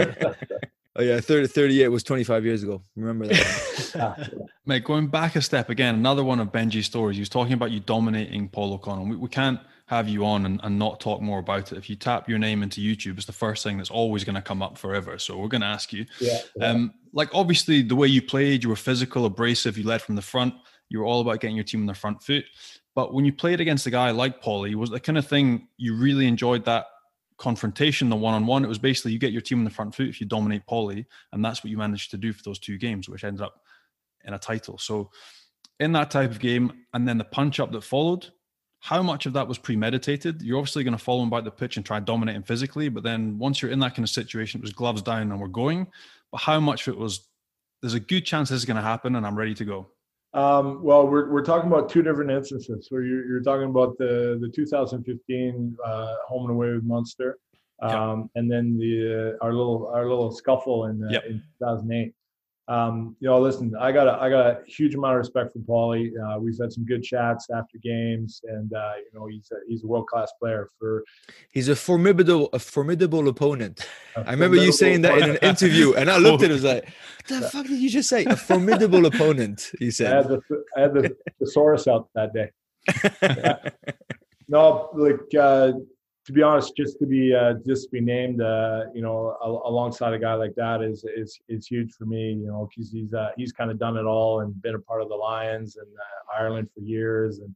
Oh yeah, 38 was 25 years ago. Remember that. Mate, going back a step again, another one of Benji's stories. He was talking about you dominating Paul O'Connell. We can't have you on and not talk more about it. If you tap your name into YouTube, it's the first thing that's always going to come up forever. So we're going to ask you. Yeah. Obviously, the way you played, you were physical, abrasive, you led from the front. You were all about getting your team on their front foot. But when you played against a guy like Paulie, was the kind of thing you really enjoyed that confrontation, the one-on-one? It was basically you get your team on the front foot if you dominate Paulie, and that's what you managed to do for those 2 games, which ended up in a title. So in that type of game, and then the punch-up that followed, how much of that was premeditated? You're obviously going to follow him by the pitch and try and dominate him physically, but then once you're in that kind of situation, it was gloves down and we're going. But how much of it was, there's a good chance this is going to happen and I'm ready to go? Well, we're talking about 2 different instances. So you're talking about the 2015 home and away with Munster, and then our little scuffle in 2008. Listen, I got a huge amount of respect for Paulie. We've had some good chats after games, and he's a world-class player. He's a formidable opponent. I remember you saying that in an interview, and I looked at it, I was like, "What the fuck did you just say? A formidable opponent?" He said. I had the thesaurus out that day. Yeah. No, to be honest, just to be named, alongside a guy like that is huge for me. Because he's kind of done it all and been a part of the Lions and Ireland for years, and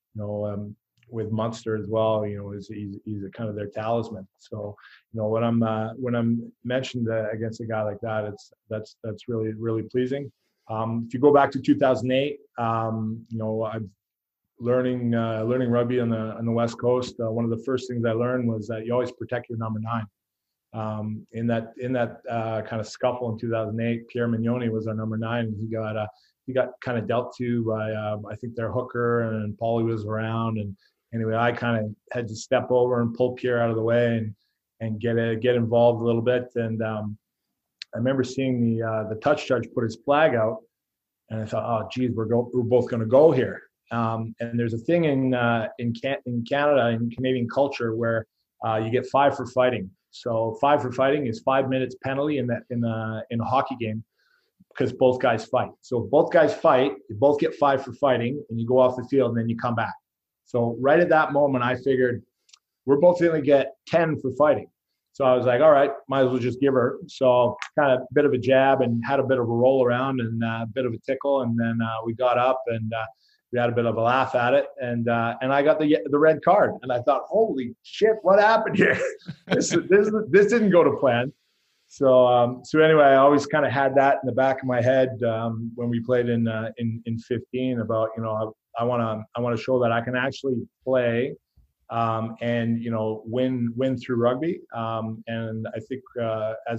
with Munster as well. He's a kind of their talisman. So when I'm mentioned against a guy like that, that's really, really pleasing. If you go back to 2008, I've learning rugby on the West Coast. One of the first things I learned was that you always protect your number 9. In that kind of scuffle in 2008, Pierre Mignoni was our number 9, and he got kind of dealt to by I think their hooker, and Paulie was around, and anyway, I kind of had to step over and pull Pierre out of the way and get involved a little bit. And I remember seeing the touch judge put his flag out, and I thought, oh, geez, we're both going to go here. And there's a thing in Canada, in Canadian culture, where you get 5 for fighting. So 5 for fighting is 5 minutes penalty in a hockey game, because both guys fight. So if both guys fight, you both get 5 for fighting, and you go off the field, and then you come back. So right at that moment, I figured we're both going to get 10 for fighting. So I was like, all right, might as well just give her. So kind of a bit of a jab and had a bit of a roll around and a bit of a tickle. And then we got up and we had a bit of a laugh at it. And I got the red card. And I thought, holy shit, what happened here? this didn't go to plan. So anyway, I always kind of had that in the back of my head when we played in 15 about, I want to show that I can actually play and win through rugby. And I think as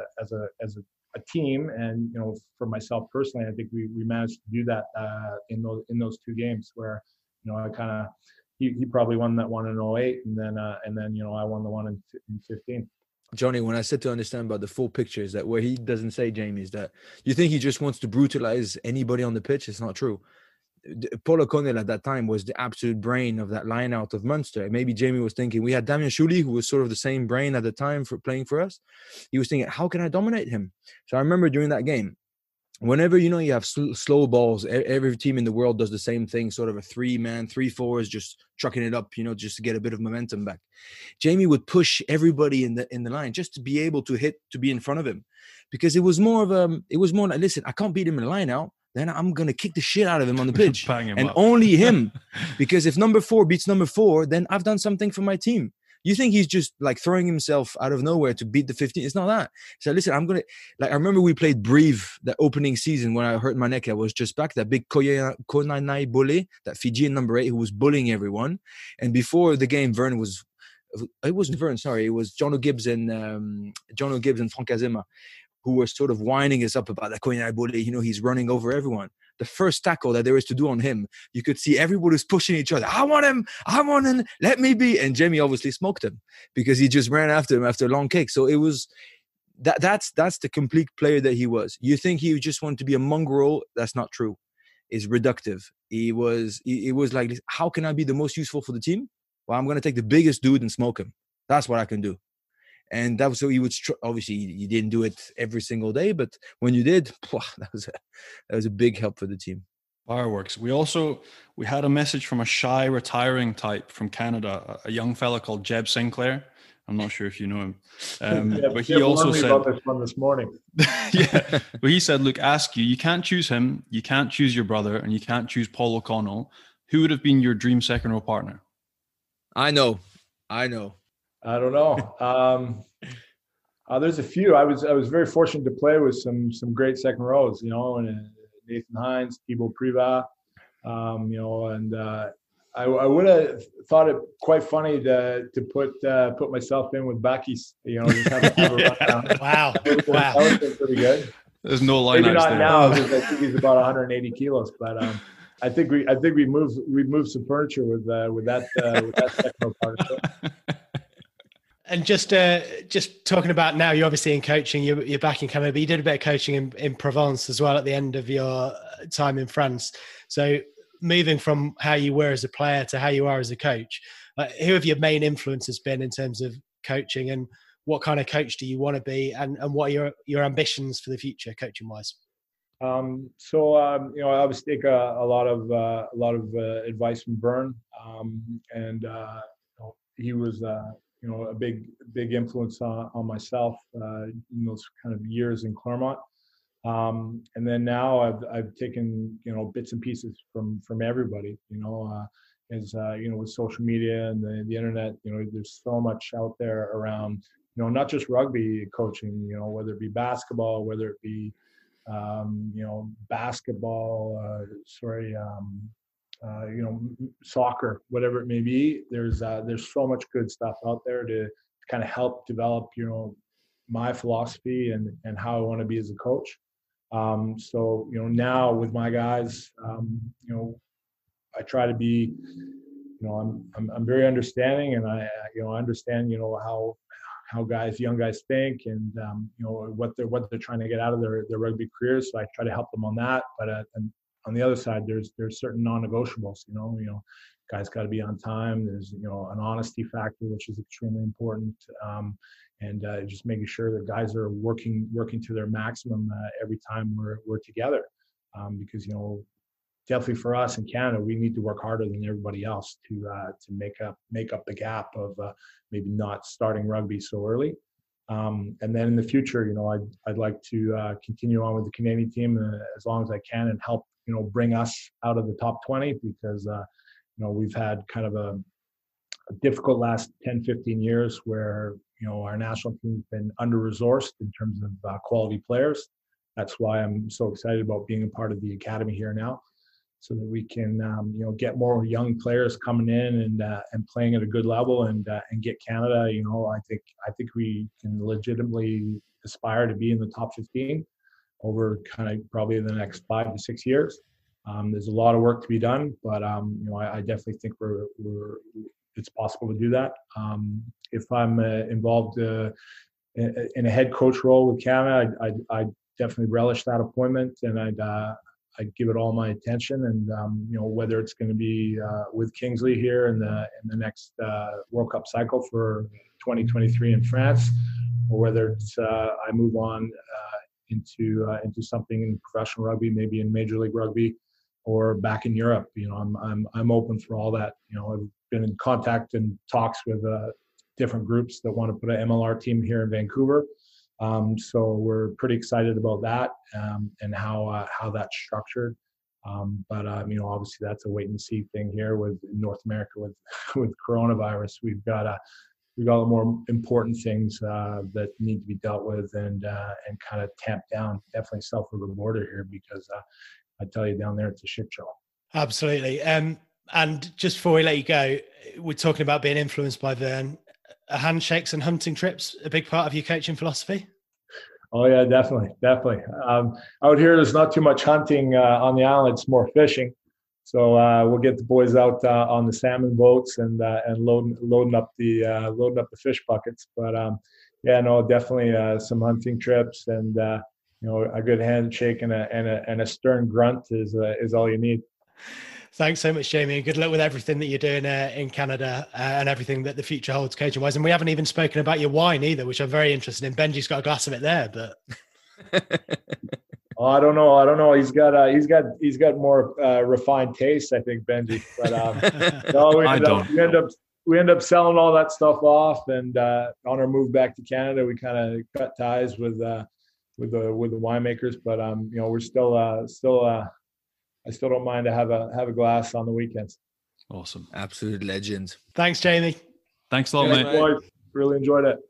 a team, and for myself personally, I think we managed to do that in those 2 games where I kind of he probably won that one in 08, and then I won the one in 15. Johnny, when I said to understand about the full picture, is that where he doesn't say, Jamie, is that you think he just wants to brutalize anybody on the pitch? It's not true. Paul O'Connell at that time was the absolute brain of that line out of Munster. Maybe Jamie was thinking, we had Damien Shuley, who was sort of the same brain at the time for playing for us. He was thinking, how can I dominate him? So I remember during that game, whenever, you have slow balls, every team in the world does the same thing, sort of a 3-man, 3-4s, just trucking it up, just to get a bit of momentum back. Jamie would push everybody in the line just to be able to be in front of him, because it was more like, listen, I can't beat him in the line out. Then I'm going to kick the shit out of him on the pitch. And only him. Because if number 4 beats number 4, then I've done something for my team. You think he's just like throwing himself out of nowhere to beat the 15? It's not that. So listen, I remember we played Brive that opening season when I hurt my neck. I was just back. That big Konanai Bole, that Fijian number 8 who was bullying everyone. And before the game, it wasn't Vern, sorry. It was John O'Gibbs and Frank Azema, who were sort of winding us up about that Konanai Bole. He's running over everyone. The first tackle that there is to do on him, you could see everybody's pushing each other. I want him, let me be. And Jamie obviously smoked him because he just ran after him after a long kick. So it was that's the complete player that he was. You think he just wanted to be a mongrel? That's not true. It's reductive. It was like, how can I be the most useful for the team? Well, I'm going to take the biggest dude and smoke him. That's what I can do. And that was so he would obviously you didn't do it every single day, but when you did, that was a big help for the team. Fireworks. We had a message from a shy retiring type from Canada, a young fella called Jeb Sinclair. I'm not sure if you know him, but he also said about this one this morning. Yeah, but he said, "Look, you can't choose him, you can't choose your brother, and you can't choose Paul O'Connell. Who would have been your dream second row partner?" I know. I don't know. There's a few. I was very fortunate to play with some great second rows, and Nathan Hines, Thibaut Privat, and I would have thought it quite funny to put myself in with Bakis, just have a run down. Wow. That would have been pretty good. There's no line. Maybe not now because I think he's about 180 kilos, but I think we moved some furniture with that second row partnership. And just talking about now, you're obviously in coaching, you're back in Canada, but you did a bit of coaching in Provence as well at the end of your time in France. So moving from how you were as a player to how you are as a coach, who have your main influences been in terms of coaching, and what kind of coach do you want to be, and what are your ambitions for the future coaching wise? I obviously take a lot of advice from Vern, and he was a big influence on myself in those kind of years in Claremont. And then now I've taken bits and pieces from everybody. With social media and the internet, there's so much out there around not just rugby coaching, whether it be basketball, whether it be soccer, whatever it may be. There's so much good stuff out there to kind of help develop my philosophy and how I want to be as a coach. So now with my guys, I try to be, I'm very understanding, and I understand how young guys think, and what they're trying to get out of their rugby careers. So I try to help them on that. But and on the other side, there's certain non-negotiables. Guys got to be on time. There's an honesty factor, which is extremely important, and just making sure that guys are working to their maximum every time we're together, because definitely for us in Canada, we need to work harder than everybody else to make up the gap of maybe not starting rugby so early. And then in the future, I'd like to continue on with the Canadian team as long as I can and help bring us out of the top 20, because we've had kind of a difficult last 10-15 years where our national team's been under-resourced in terms of quality players. That's why I'm so excited about being a part of the academy here now, so that we can get more young players coming in and playing at a good level and get Canada. I think we can legitimately aspire to be in the top 15 over kind of probably the next 5 to 6 years. There's a lot of work to be done, but I definitely think it's possible to do that. If I'm involved in a head coach role with Canada, I'd definitely relish that appointment, and I'd give it all my attention. And whether it's going to be with Kingsley here in the next World Cup cycle for 2023 in France, or whether it's I move on into something in professional rugby, maybe in Major League Rugby, or back in Europe. I'm open for all that. I've been in contact and talks with different groups that want to put an MLR team here in Vancouver. So we're pretty excited about that and how that's structured. But obviously that's a wait and see thing here with North America with coronavirus. We've got more important things that need to be dealt with and kind of tamp down, definitely south of the border here, because I tell you, down there it's a shit show. Absolutely. And just before we let you go, we're talking about being influenced by Vern. Are handshakes and hunting trips a big part of your coaching philosophy? Oh yeah, definitely. Out here, there's not too much hunting on the island. It's more fishing. So we'll get the boys out on the salmon boats and loading up the fish buckets. But definitely some hunting trips, and a good handshake and a stern grunt is all you need. Thanks so much, Jamie, and good luck with everything that you're doing in Canada and everything that the future holds coaching-wise. And we haven't even spoken about your wine either, which I'm very interested in. Benji's got a glass of it there, but I don't know. He's got more refined taste, I think, Benji. But no, we end up selling all that stuff off, and on our move back to Canada, we kind of cut ties with the winemakers. But we're still. I still don't mind to have a glass on the weekends. Awesome. Absolute legend. Thanks, Jamie. Thanks a lot, mate. Boys. Really enjoyed it.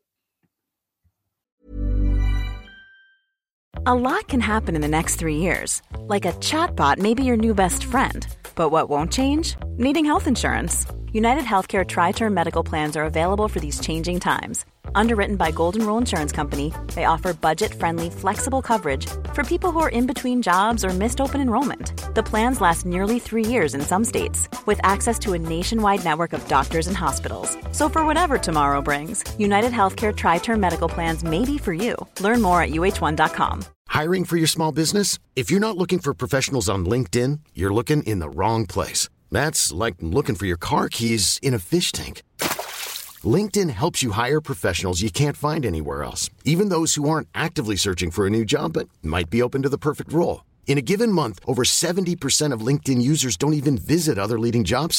A lot can happen in the next 3 years. Like a chatbot may be your new best friend. But what won't change? Needing health insurance. United Healthcare Tri-Term Medical Plans are available for these changing times. Underwritten by Golden Rule Insurance Company, they offer budget-friendly, flexible coverage for people who are in between jobs or missed open enrollment. The plans last nearly 3 years in some states, with access to a nationwide network of doctors and hospitals. So for whatever tomorrow brings, United Healthcare Tri-Term Medical Plans may be for you. Learn more at UH1.com. Hiring for your small business? If you're not looking for professionals on LinkedIn, you're looking in the wrong place. That's like looking for your car keys in a fish tank. LinkedIn helps you hire professionals you can't find anywhere else, even those who aren't actively searching for a new job but might be open to the perfect role. In a given month, over 70% of LinkedIn users don't even visit other leading job sites.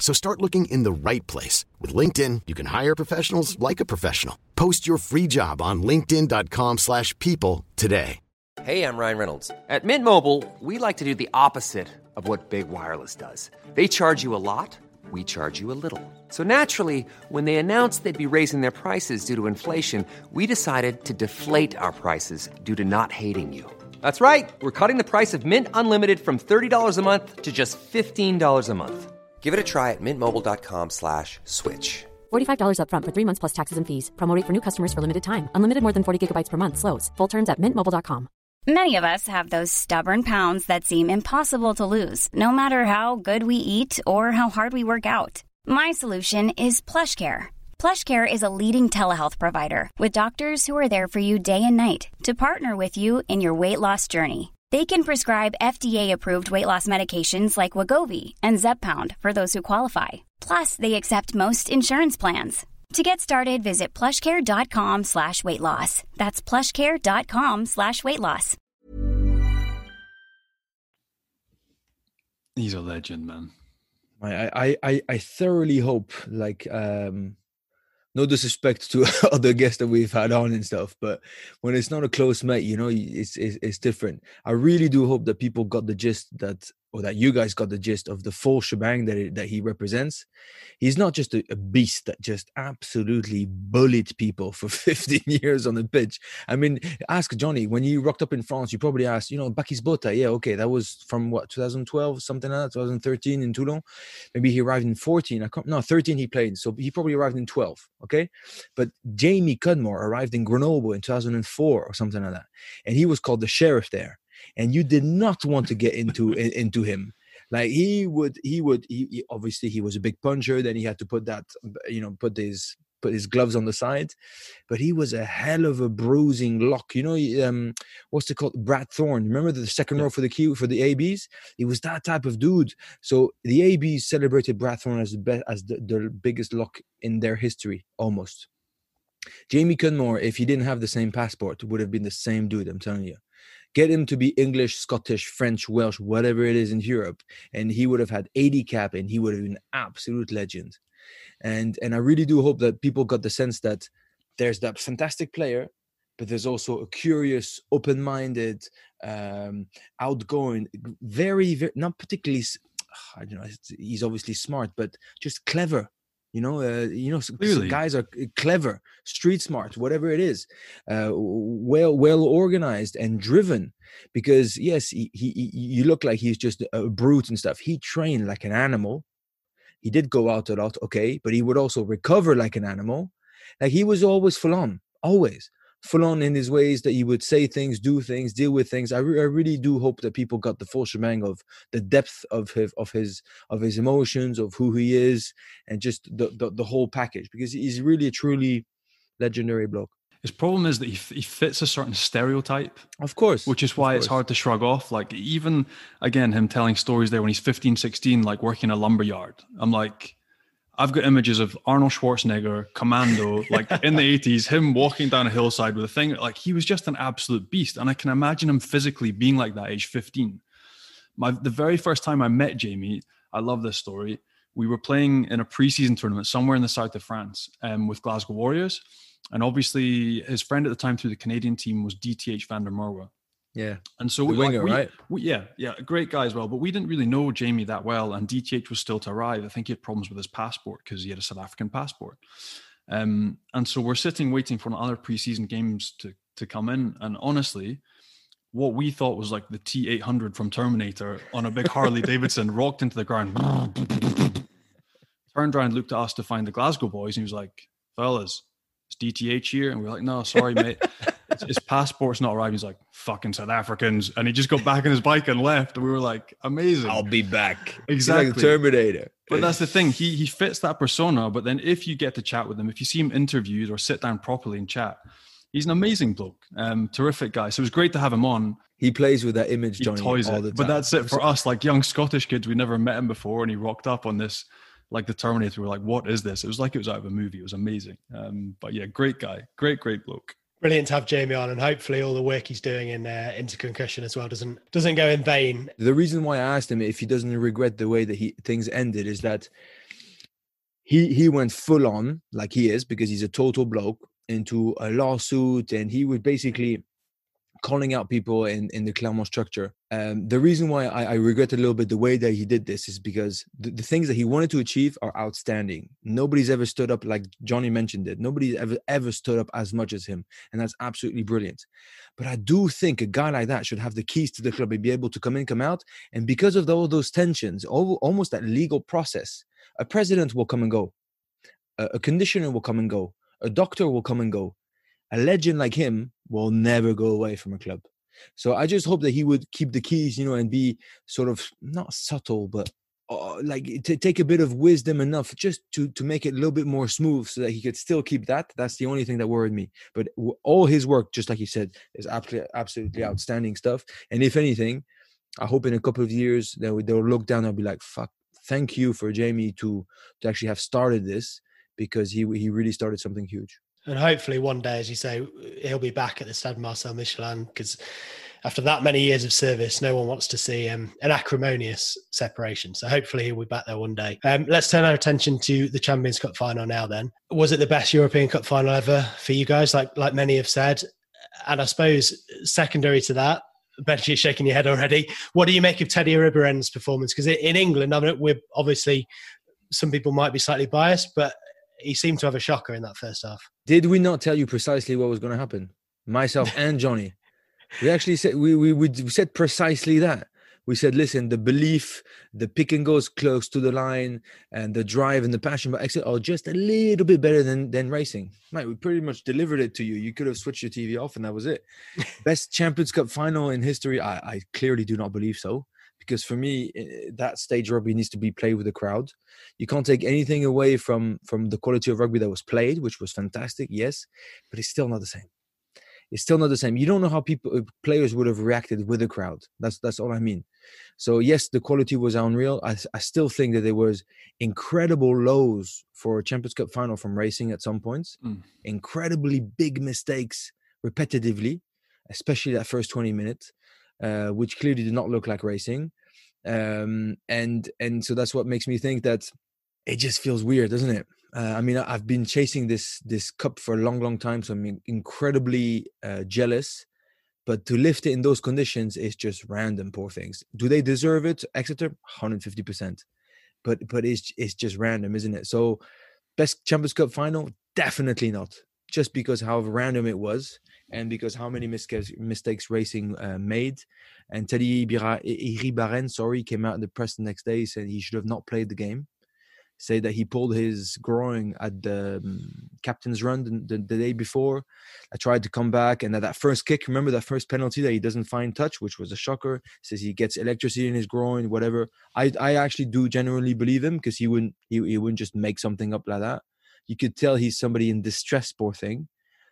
So start looking in the right place. With LinkedIn, you can hire professionals like a professional. Post your free job on linkedin.com/people today. Hey, I'm Ryan Reynolds. At Mint Mobile, we like to do the opposite of what Big Wireless does. They charge you a lot, we charge you a little. So naturally, when they announced they'd be raising their prices due to inflation, we decided to deflate our prices due to not hating you. That's right. We're cutting the price of Mint Unlimited from $30 a month to just $15 a month. Give it a try at mintmobile.com/switch. $45 up front for 3 months plus taxes and fees. Promo rate for new customers for limited time. Unlimited more than 40 gigabytes per month. Slows full terms at mintmobile.com. Many of us have those stubborn pounds that seem impossible to lose, no matter how good we eat or how hard we work out. My solution is PlushCare. PlushCare is a leading telehealth provider with doctors who are there for you day and night to partner with you in your weight loss journey. They can prescribe FDA-approved weight loss medications like Wegovy and Zepbound for those who qualify. Plus, they accept most insurance plans. To get started, visit plushcare.com/weightloss. That's plushcare.com/weightloss. He's a legend, man. I thoroughly hope, like, no disrespect to other guests that we've had on and stuff, but when it's not a close mate, you know, it's different. I really do hope that people got the gist that you guys got the gist of the full shebang that he represents. He's not just a beast that just absolutely bullied people for 15 years on the pitch. I mean, ask Johnny, when you rocked up in France, you probably asked, you know, Bakis Bota. Yeah, okay, that was from what, 2012, something like that, 2013 in Toulon. Maybe he arrived in 14. 13 he played, so he probably arrived in 12, okay? But Jamie Cudmore arrived in Grenoble in 2004 or something like that. And he was called the sheriff there. And you did not want to get into him. Like he obviously he was a big puncher. Then he had to put his gloves on the side, but he was a hell of a bruising lock. You know, what's it called? Brad Thorne. Remember the second row for the ABs? He was that type of dude. So the ABs celebrated Brad Thorne as the biggest lock in their history, almost. Jamie Cudmore, if he didn't have the same passport, would have been the same dude. I'm telling you. Get him to be English, Scottish, French, Welsh, whatever it is in Europe, and he would have had 80 cap, and he would have been an absolute legend. And I really do hope that people got the sense that there's that fantastic player, but there's also a curious, open-minded, outgoing, very, very not particularly. I don't know. He's obviously smart, but just clever. Some guys are clever, street smart, whatever it is, well organized and driven. Because yes, you look like he's just a brute and stuff. He trained like an animal. He did go out a lot, okay, but he would also recover like an animal. Like he was always full on in his ways, that he would say things, do things, deal with things. I really do hope that people got the full shebang of the depth of his emotions, of who he is, and just the whole package, because he's really a truly legendary bloke. His problem is that he fits a certain stereotype, of course, which is why it's hard to shrug off. Like, even again, him telling stories there when he's 15, 16, like working a lumberyard. I'm like, I've got images of Arnold Schwarzenegger, Commando, like in the 80s, him walking down a hillside with a thing. Like, he was just an absolute beast. And I can imagine him physically being like that age 15. The very first time I met Jamie, I love this story. We were playing in a preseason tournament somewhere in the south of France with Glasgow Warriors. And obviously his friend at the time through the Canadian team was DTH van der Merwe. Yeah. And so right? A great guy as well. But we didn't really know Jamie that well. And DTH was still to arrive. I think he had problems with his passport because he had a South African passport. And so we're sitting waiting for other preseason games to come in. And honestly, what we thought was like the T-800 from Terminator on a big Harley Davidson rocked into the ground. Turned around, looked at us to find the Glasgow boys. And he was like, fellas, is DTH here? And we were like, no, sorry, mate. His passport's not arrived. He's like, fucking South Africans. And he just got back on his bike and left. And we were like, amazing. I'll be back. Exactly. He's like the Terminator. But that's the thing. He fits that persona. But then if you get to chat with him, if you see him interviewed or sit down properly and chat, he's an amazing bloke. Terrific guy. So it was great to have him on. He plays with that image, Johnny, all the time. But that's it for us, like young Scottish kids. We never met him before. And he rocked up on this, like the Terminator. We were like, what is this? It was like it was out of a movie. It was amazing. But yeah, great guy. Great bloke. Brilliant to have Jamie on, and hopefully all the work he's doing in into concussion as well doesn't go in vain. The reason why I asked him if he doesn't regret the way that things ended is that he went full on, like he is, because he's a total bloke, into a lawsuit, and he was basically calling out people in the Clermont structure. The reason why I regret a little bit the way that he did this is because the things that he wanted to achieve are outstanding. Nobody's ever stood up like Johnny mentioned it. Nobody's ever stood up as much as him. And that's absolutely brilliant. But I do think a guy like that should have the keys to the club and be able to come in, come out. And because of all those tensions, almost that legal process, a president will come and go. A conditioner will come and go. A doctor will come and go. A legend like him will never go away from a club. So I just hope that he would keep the keys, and be sort of not subtle, but to take a bit of wisdom enough just to make it a little bit more smooth so that he could still keep that. That's the only thing that worried me. But all his work, just like you said, is absolutely outstanding stuff. And if anything, I hope in a couple of years they'll look down and be like, fuck, thank you for Jamie to actually have started this, because he really started something huge. And hopefully one day, as you say, he'll be back at the Stade Marcel Michelin, because after that many years of service, no one wants to see an acrimonious separation. So hopefully he'll be back there one day. Let's turn our attention to the Champions Cup final now then. Was it the best European Cup final ever for you guys, like many have said? And I suppose secondary to that, Benji, you're shaking your head already. What do you make of Teddy Iribaren's performance? Because in England, I mean, we're obviously, some people might be slightly biased, but he seemed to have a shocker in that first half. Did we not tell you precisely what was going to happen? Myself and Johnny. We actually said we said precisely that. We said, listen, the belief, the pick and goes close to the line, and the drive and the passion, but exit are just a little bit better than racing. Mate, we pretty much delivered it to you. You could have switched your TV off and that was it. Best Champions Cup final in history? I clearly do not believe so. Because for me, that stage rugby needs to be played with the crowd. You can't take anything away from the quality of rugby that was played, which was fantastic, yes, but it's still not the same. It's still not the same. You don't know how players would have reacted with the crowd. That's all I mean. So yes, the quality was unreal. I still think that there was incredible lows for a Champions Cup final from racing at some points. Incredibly big mistakes repetitively, especially that first 20 minutes. Which clearly did not look like racing. And so that's what makes me think that it just feels weird, doesn't it? I mean, I've been chasing this cup for a long, long time, so I'm incredibly jealous. But to lift it in those conditions is just random, poor things. Do they deserve it? Exeter, 150%. But it's just random, isn't it? So best Champions Cup final? Definitely not. Just because how random it was, and because how many mistakes racing made. And Teddy Iribaren, came out in the press the next day, said he should have not played the game. Say that he pulled his groin at the captain's run the day before. I tried to come back, and that first kick, remember that first penalty that he doesn't find touch, which was a shocker. Says he gets electricity in his groin, whatever. I actually do genuinely believe him, because he wouldn't just make something up like that. You could tell he's somebody in distress, poor thing.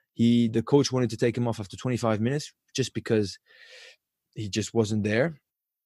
The coach wanted to take him off after 25 minutes just because he just wasn't there.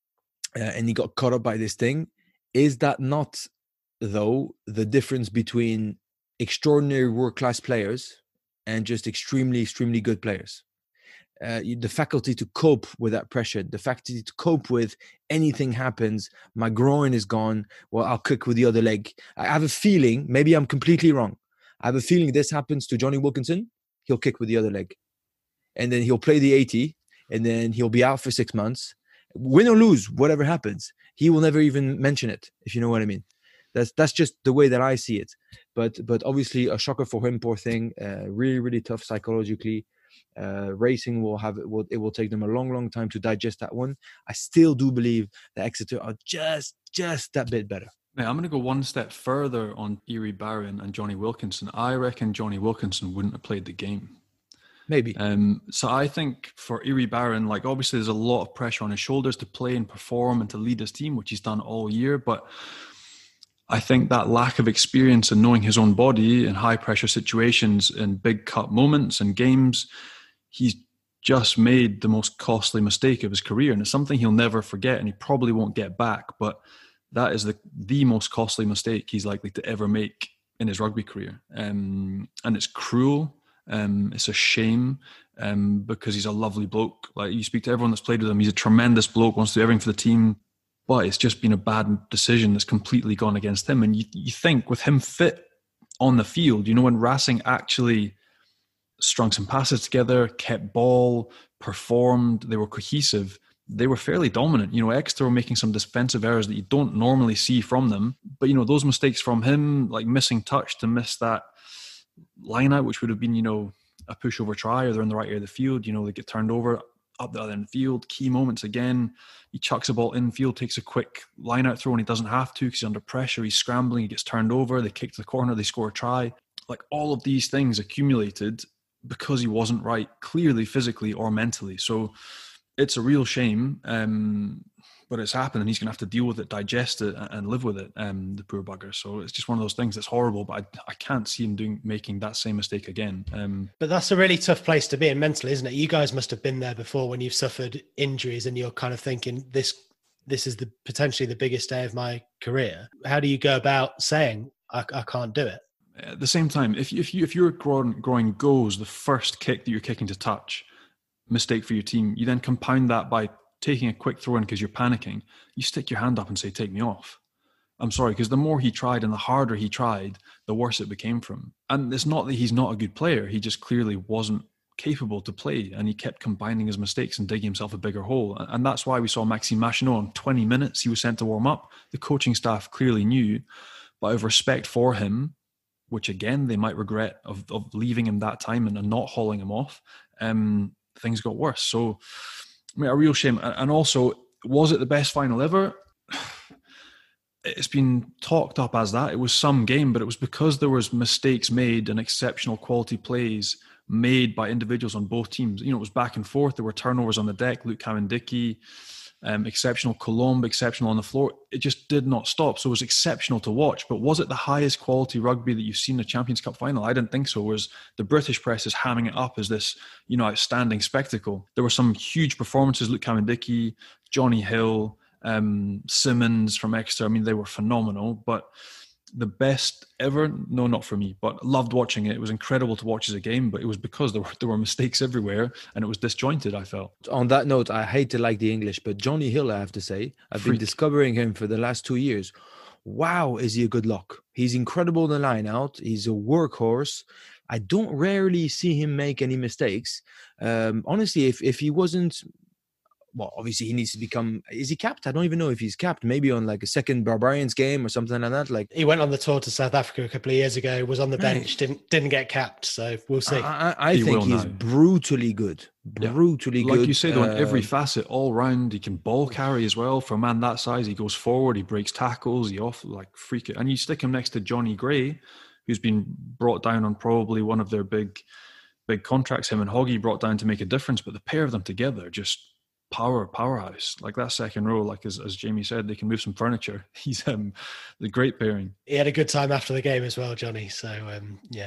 And he got caught up by this thing. Is that not, though, the difference between extraordinary world-class players and just extremely, extremely good players? The faculty to cope with that pressure, the faculty to cope with anything happens. My groin is gone. Well, I'll kick with the other leg. I have a feeling, maybe I'm completely wrong. I have a feeling this happens to Johnny Wilkinson. He'll kick with the other leg. And then he'll play the 80. And then he'll be out for 6 months. Win or lose, whatever happens, he will never even mention it, if you know what I mean. That's just the way that I see it. But obviously a shocker for him, poor thing. Really, really tough psychologically. Racing will take them a long, long time to digest that one. I still do believe that Exeter are just that bit better. Mate, I'm going to go one step further on Iribaren and Johnny Wilkinson. I reckon Johnny Wilkinson wouldn't have played the game. Maybe. So I think for Iribaren, like obviously there's a lot of pressure on his shoulders to play and perform and to lead his team, which he's done all year. But I think that lack of experience and knowing his own body in high pressure situations and big cup moments and games, he's just made the most costly mistake of his career. And it's something he'll never forget and he probably won't get back. But that is the most costly mistake he's likely to ever make in his rugby career. And it's cruel. It's a shame because he's a lovely bloke. Like you speak to everyone that's played with him, he's a tremendous bloke, wants to do everything for the team, but it's just been a bad decision that's completely gone against him. And you think with him fit on the field, when Racing actually strung some passes together, kept ball, performed, they were cohesive, they were fairly dominant. Exeter were making some defensive errors that you don't normally see from them. But, those mistakes from him, like missing touch to miss that line out, which would have been, a pushover try, or they're in the right area of the field, they get turned over up the other end of the field. Key moments again, he chucks a ball infield, takes a quick line out throw, and he doesn't have to because he's under pressure. He's scrambling, he gets turned over, they kick to the corner, they score a try. Like all of these things accumulated because he wasn't right, clearly physically or mentally. So it's a real shame, but it's happened, and he's going to have to deal with it, digest it, and live with it, the poor bugger. So it's just one of those things that's horrible, but I can't see him making that same mistake again. But that's a really tough place to be in mentally, isn't it? You guys must have been there before when you've suffered injuries and you're kind of thinking, this is potentially the biggest day of my career. How do you go about saying, I can't do it? At the same time, if your groin goes the first kick that you're kicking to touch, mistake for your team, you then compound that by taking a quick throw in because you're panicking, you stick your hand up and say, take me off. I'm sorry, because the more he tried and the harder he tried, the worse it became for him. And it's not that he's not a good player, he just clearly wasn't capable to play, and he kept combining his mistakes and digging himself a bigger hole. And that's why we saw Maxime Machinot in 20 minutes, he was sent to warm up. The coaching staff clearly knew, but out of respect for him, which again they might regret of leaving him that time and not hauling him off, things got worse. So a real shame. And also, was it the best final ever? It's been talked up as that. It was some game, but it was because there was mistakes made and exceptional quality plays made by individuals on both teams. It was back and forth. There were turnovers on the deck. Luke Cowan-Dickie, exceptional. Colombe, exceptional on the floor. It just did not stop. So it was exceptional to watch. But was it the highest quality rugby that you've seen in a Champions Cup final? I didn't think so. Whereas the British press is hamming it up as this, outstanding spectacle. There were some huge performances. Luke Cowan-Dickie, Johnny Hill, Simmons from Exeter. I mean, they were phenomenal. But the best ever? No, not for me. But loved watching it. It was incredible to watch as a game, but it was because there were mistakes everywhere and it was disjointed, I felt. On that note, I hate to like the English, but Johnny Hill, I have to say, I've been discovering him for the last 2 years. Wow, is he a good lock? He's incredible in the line out. He's a workhorse. I don't rarely see him make any mistakes. Honestly, if he wasn't... Well, obviously he needs to become... Is he capped? I don't even know if he's capped. Maybe on like a second Barbarians game or something like that. Like he went on the tour to South Africa a couple of years ago, was on the bench, didn't get capped. So we'll see. I think he's brutally good. Brutally good. Like you say, though, in every facet, all round, he can ball carry as well. For a man that size, he goes forward, he breaks tackles, he freak it. And you stick him next to Johnny Gray, who's been brought down on probably one of their big contracts, him and Hoggy brought down to make a difference. But the pair of them together just... powerhouse. Like that second row, like as Jamie said, they can move some furniture. He's the great pairing. He had a good time after the game as well, Johnny. So yeah.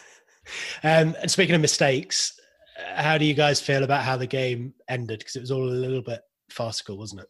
And speaking of mistakes, how do you guys feel about how the game ended? Because it was all a little bit farcical, wasn't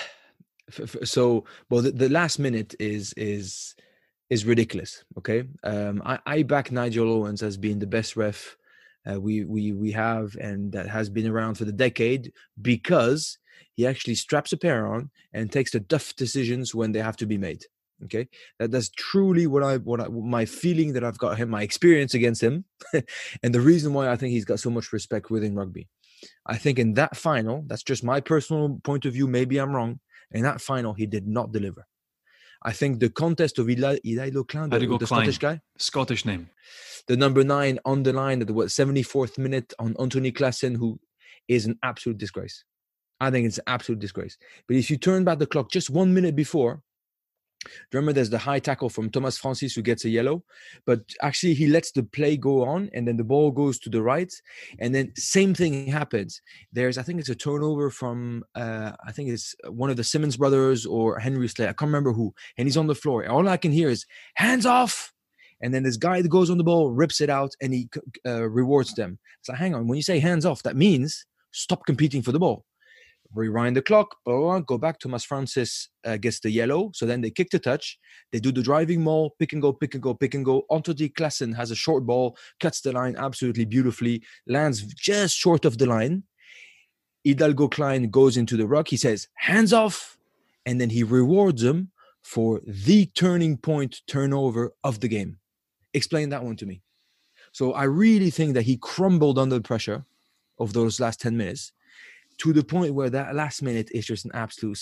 it? So, well, the last minute is ridiculous. Okay, I back Nigel Owens as being the best ref we have, and that has been around for the decade, because he actually straps a pair on and takes the tough decisions when they have to be made. Okay, that's truly my feeling that I've got him, my experience against him, and the reason why I think he's got so much respect within rugby. I think in that final, that's just my personal point of view. Maybe I'm wrong. In that final, he did not deliver. I think the contest of Idailo Klein, the Scottish guy, Scottish name, the number 9 on the line at the 74th minute on Anthony Claassen, who is an absolute disgrace. I think it's an absolute disgrace. But if you turn back the clock just 1 minute before, remember there's the high tackle from Thomas Francis who gets a yellow, but actually he lets the play go on and then the ball goes to the right, and then same thing happens. I think it's a turnover from I think it's one of the Simmons brothers or Henry Slay, I can't remember who, and he's on the floor. All I can hear is hands off, and then this guy that goes on the ball rips it out and he rewards them. It's like, hang on, when you say hands off, that means stop competing for the ball. Rewind the clock, go back. Thomas Francis gets the yellow. So then they kick the touch. They do the driving maul, pick and go. Anthony Claassen has a short ball, cuts the line absolutely beautifully, lands just short of the line. Hidalgo Klein goes into the ruck. He says, hands off. and then he rewards them for the turning point turnover of the game. Explain that one to me. So I really think that he crumbled under the pressure of those last 10 minutes, to the point where that last minute is just an absolute,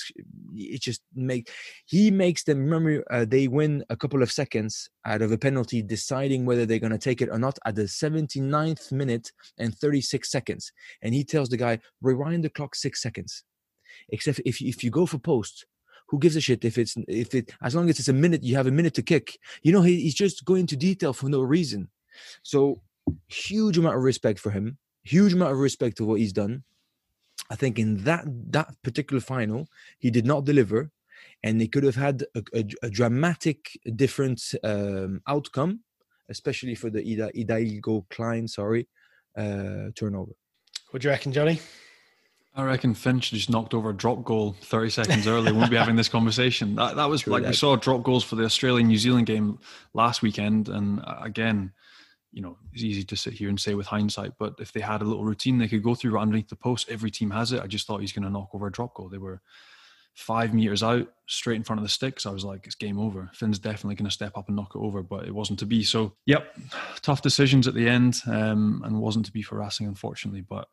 he makes them, remember, they win a couple of seconds out of a penalty, deciding whether they're going to take it or not at the 79th minute and 36 seconds. And he tells the guy, rewind the clock 6 seconds. Except if you go for post, who gives a shit if as long as it's a minute, you have a minute to kick. He's just going into detail for no reason. So huge amount of respect for him, huge amount of respect for what he's done. I think in that particular final, he did not deliver, and they could have had a dramatic different outcome, especially for the Hidalgo Klein, turnover. What do you reckon, Johnny? I reckon Finch just knocked over a drop goal 30 seconds early. We won't be having this conversation. That was true, we saw drop goals for the Australia-New Zealand game last weekend, and again, it's easy to sit here and say with hindsight, but if they had a little routine they could go through right underneath the post, every team has it. I just thought he's going to knock over a drop goal. They were 5 meters out, straight in front of the sticks. I was like, it's game over. Finn's definitely going to step up and knock it over, but it wasn't to be. So, yep, tough decisions at the end, and wasn't to be for Racing, unfortunately. But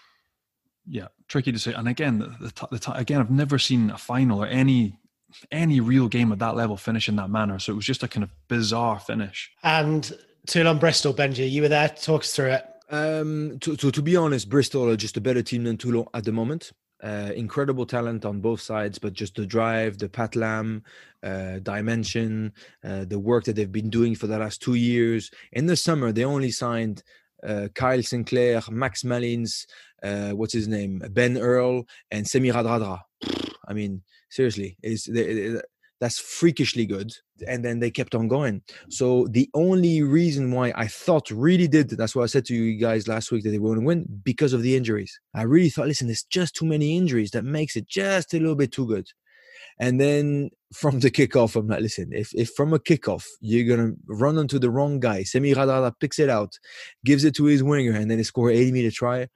yeah, tricky to say. And again, again, I've never seen a final or any real game at that level finish in that manner. So it was just a kind of bizarre finish. And Toulon Bristol, Benji, you were there. Talk us through it. To be honest, Bristol are just a better team than Toulon at the moment. Incredible talent on both sides, but just the drive, the Patlam dimension, the work that they've been doing for the last 2 years. In the summer, they only signed Kyle Sinclair, Max Malins, what's his name, Ben Earl, and Semi Radradra. I mean, seriously, that's freakishly good. And then they kept on going. So the only reason why I thought really that's why I said to you guys last week that they were going to win, because of the injuries. I really thought, listen, there's just too many injuries that makes it just a little bit too good. And then from the kickoff, I'm like, listen, if from a kickoff, you're going to run onto the wrong guy, Semi Radradra picks it out, gives it to his winger, and then they score 80-meter try,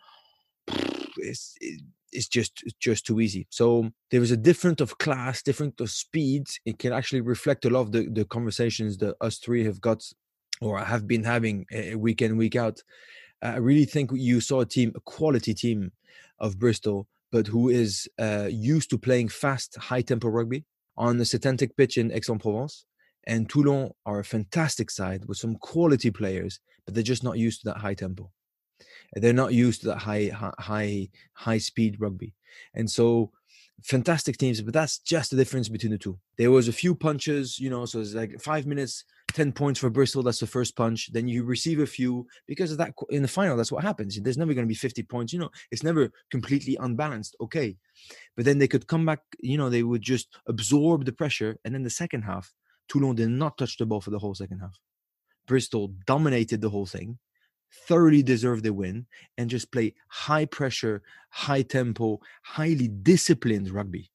it's just too easy. So there was a difference of class, different of speed. It can actually reflect a lot of the conversations that us three have got or have been having week in, week out. I really think you saw a quality team of Bristol, but who is used to playing fast, high-tempo rugby on the Setentic pitch in Aix-en-Provence. And Toulon are a fantastic side with some quality players, but they're just not used to that high tempo. They're not used to that high speed rugby. And so fantastic teams, but that's just the difference between the two. There was a few punches, so it's like 5 minutes, 10 points for Bristol. That's the first punch. Then you receive a few because of that in the final. That's what happens. There's never going to be 50 points. It's never completely unbalanced. Okay. But then they could come back, they would just absorb the pressure. And then the second half, Toulon did not touch the ball for the whole second half. Bristol dominated the whole thing, thoroughly deserved the win, and just play high pressure, high tempo, highly disciplined rugby.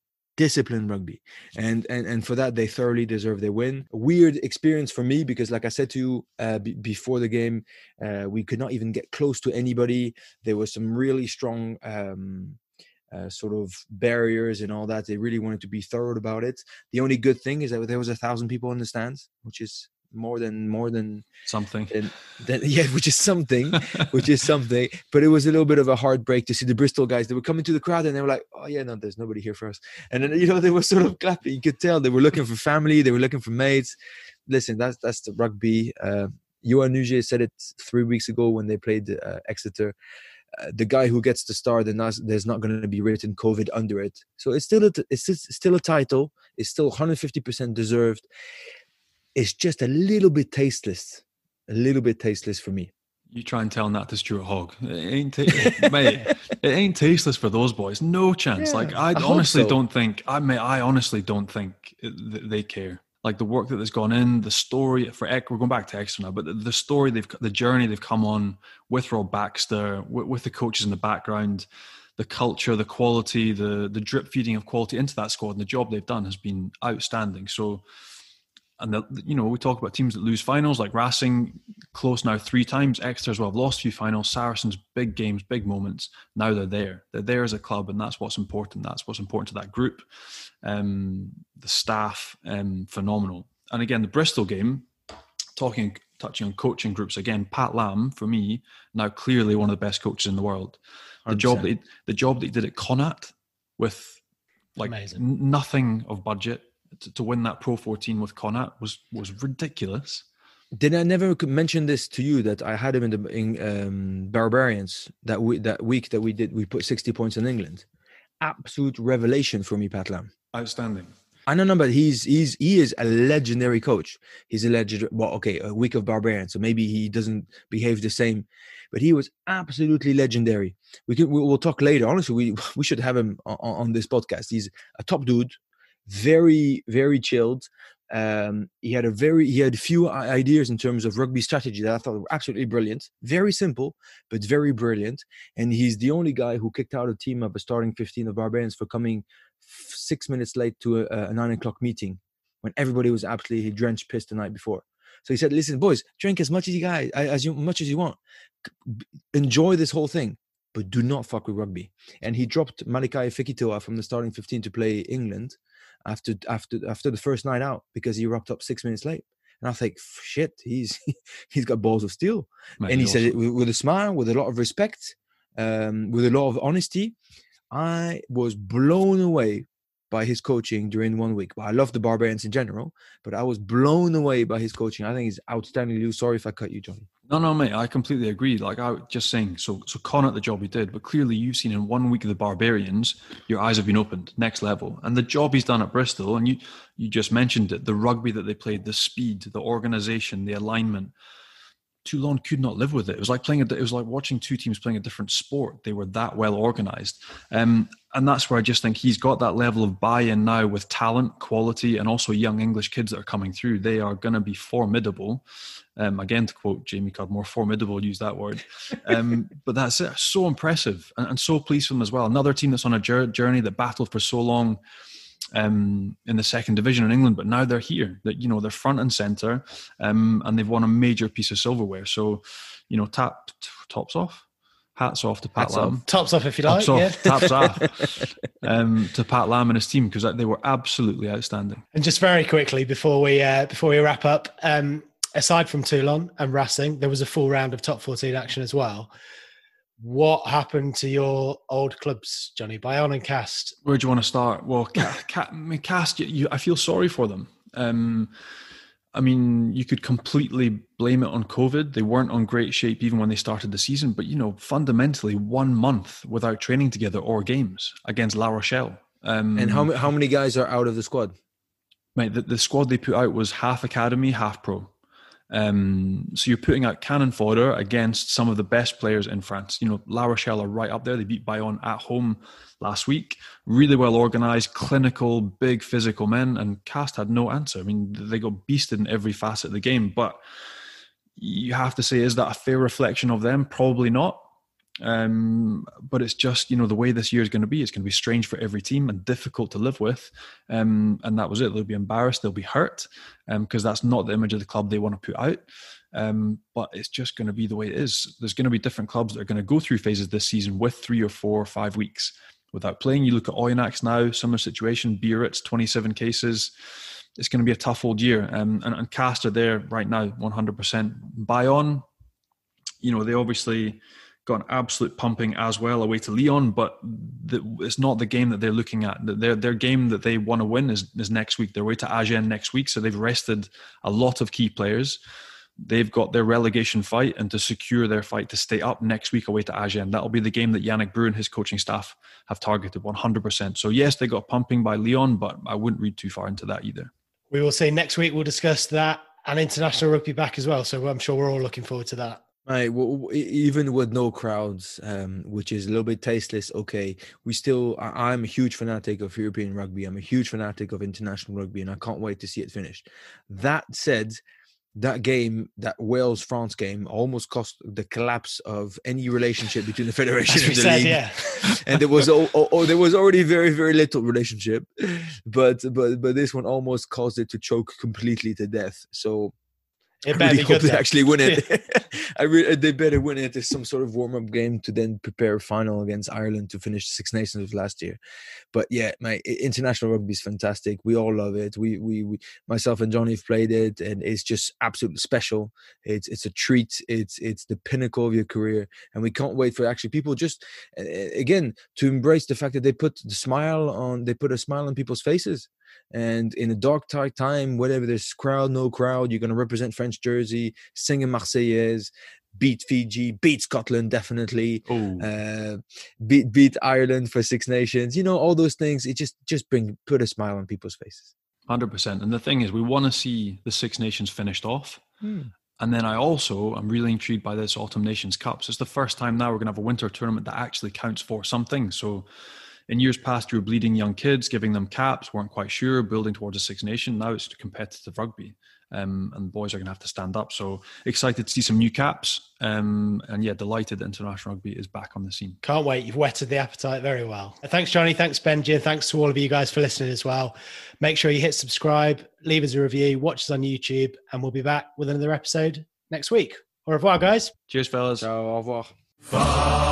And for that, they thoroughly deserve their win. A weird experience for me because, like I said to you before the game, we could not even get close to anybody. There was some really strong sort of barriers and all that. They really wanted to be thorough about it. The only good thing is that there was 1,000 people in the stands, which is more than something. Which is something. But it was a little bit of a heartbreak to see the Bristol guys. They were coming to the crowd and they were like, "Oh yeah, no, there's nobody here for us." And then they were sort of clapping. You could tell they were looking for family. They were looking for mates. Listen, that's the rugby. Yoann Huget said it 3 weeks ago when they played Exeter. The guy who gets the star, there's not going to be written COVID under it. So it's still a title. It's still 150% deserved. It's just a little bit tasteless for me. You try and tell that to Stuart Hogg. Mate, it ain't tasteless for those boys. No chance. Yeah, I honestly don't think they care. Like the work that has gone in, the story for we're going back to Exeter now, but the story the journey they've come on with Rob Baxter, with the coaches in the background, the culture, the quality, the drip feeding of quality into that squad, and the job they've done has been outstanding. So And we talk about teams that lose finals, like Racing, close now 3 times. Exeter as well have lost a few finals. Saracens, big games, big moments. Now they're there. They're there as a club, and that's what's important. That's what's important to that group. The staff, phenomenal. And again, the Bristol game, touching on coaching groups again. Pat Lam, for me, now clearly one of the best coaches in the world. The 100%. job that he did at Connacht with nothing of budget. To win that Pro 14 with Connacht was ridiculous. Did I never mention this to you that I had him in Barbarians that week that we put 60 points in England? Absolute revelation for me, Pat Lam. Outstanding. I don't know, but he is a legendary coach. He's a legendary. Well, okay, a week of Barbarians, so maybe he doesn't behave the same, but he was absolutely legendary. We'll talk later. Honestly, we should have him on this podcast. He's a top dude. Very, very chilled. He had a few ideas in terms of rugby strategy that I thought were absolutely brilliant. Very simple, but very brilliant. And he's the only guy who kicked out a team of a starting 15 of Barbarians for coming 6 minutes late to a 9 o'clock meeting when everybody was absolutely drenched pissed the night before. So he said, "Listen, boys, drink as much as you want. Enjoy this whole thing, but do not fuck with rugby." And he dropped Malakai Fekitoa from the starting 15 to play England after the first night out because he rocked up 6 minutes late. And I think, shit, he's got balls of steel. Mate, and he said it with a smile, with a lot of respect, with a lot of honesty. I was blown away by his coaching during 1 week. Well, I love the Barbarians in general, but I was blown away by his coaching. I think he's outstanding. Sorry if I cut you, Johnny. No, mate, I completely agree. Like I was just saying, so Connacht, the job he did, but clearly you've seen in 1 week of the Barbarians, your eyes have been opened, next level. And the job he's done at Bristol, and you just mentioned it, the rugby that they played, the speed, the organisation, the alignment. Toulon could not live with it. It was like watching two teams playing a different sport. They were that well organised. And that's where I just think he's got that level of buy-in now with talent, quality, and also young English kids that are coming through. They are going to be formidable. Again, to quote Jamie Cudmore, formidable, use that word. But that's it. So impressive and so pleased for them as well. Another team that's on a journey that battled for so long in the second division in England, but now they're here. That they're front and centre, and they've won a major piece of silverware. So, tops off, hats off to Pat Lam. Tops off if you like. Taps off to Pat Lam and his team because they were absolutely outstanding. And just very quickly before we wrap up, aside from Toulon and Racing, there was a full round of top 14 action as well. What happened to your old clubs, Johnny? Bayonne and Castres. Where do you want to start? Well, Castres, I feel sorry for them. I mean, you could completely blame it on COVID. They weren't on great shape even when they started the season. But, fundamentally, 1 month without training together or games against La Rochelle. And how many guys are out of the squad? Mate, the squad they put out was half academy, half pro. So you're putting out cannon fodder against some of the best players in France. La Rochelle are right up there. They beat Bayonne at home last week. Really well organised, clinical, big physical men. And Castres had no answer. I mean, they got beasted in every facet of the game. But you have to say, is that a fair reflection of them? Probably not. But it's just, the way this year is going to be. It's going to be strange for every team and difficult to live with. And that was it. They'll be embarrassed. They'll be hurt because that's not the image of the club they want to put out. But it's just going to be the way it is. There's going to be different clubs that are going to go through phases this season with 3 or 4 or 5 weeks without playing. You look at Oyonnax now, similar situation. Biarritz, 27 cases. It's going to be a tough old year. And Castres are there right now, 100%. Bayonne, they obviously got an absolute pumping as well away to Lyon, but it's not the game that they're looking at. Their game that they want to win is next week. They're away to Agen next week, so they've rested a lot of key players. They've got their relegation fight and to secure their fight to stay up next week away to Agen. That'll be the game that Yannick Brou and his coaching staff have targeted 100%. So yes, they got pumping by Lyon, but I wouldn't read too far into that either. We will see next week. We'll discuss that and international rugby back as well. So I'm sure we're all looking forward to that. Right, well, even with no crowds, which is a little bit tasteless, okay, I'm a huge fanatic of European rugby. I'm a huge fanatic of international rugby, and I can't wait to see it finished. That said, that game, that Wales-France game, almost cost the collapse of any relationship between the federation and the league. Yeah. And there was there was already very, very little relationship, but this one almost caused it to choke completely to death. So It I better really be hope good they then. actually win it. They better win it as some sort of warm-up game to then prepare a final against Ireland to finish Six Nations of last year. But yeah, international rugby is fantastic. We all love it. We myself and Johnny have played it, and it's just absolutely special. It's a treat. It's the pinnacle of your career, and we can't wait for actually people just again to embrace the fact that they put a smile on people's faces. And in a dark time, whatever there's crowd, no crowd, you're going to represent French jersey, sing a Marseillaise, beat Fiji, beat Scotland, definitely, beat Ireland for Six Nations. All those things. It just put a smile on people's faces. 100%. And the thing is, we want to see the Six Nations finished off. And then I'm really intrigued by this Autumn Nations Cups. It's the first time now we're going to have a winter tournament that actually counts for something. So in years past, you were bleeding young kids, giving them caps, weren't quite sure, building towards a Six Nation. Now it's competitive rugby, and boys are going to have to stand up. So excited to see some new caps, and delighted that international rugby is back on the scene. Can't wait. You've whetted the appetite very well. Thanks, Johnny. Thanks, Benji. And thanks to all of you guys for listening as well. Make sure you hit subscribe, leave us a review, watch us on YouTube, and we'll be back with another episode next week. Au revoir, guys. Cheers, fellas. Ciao, au revoir.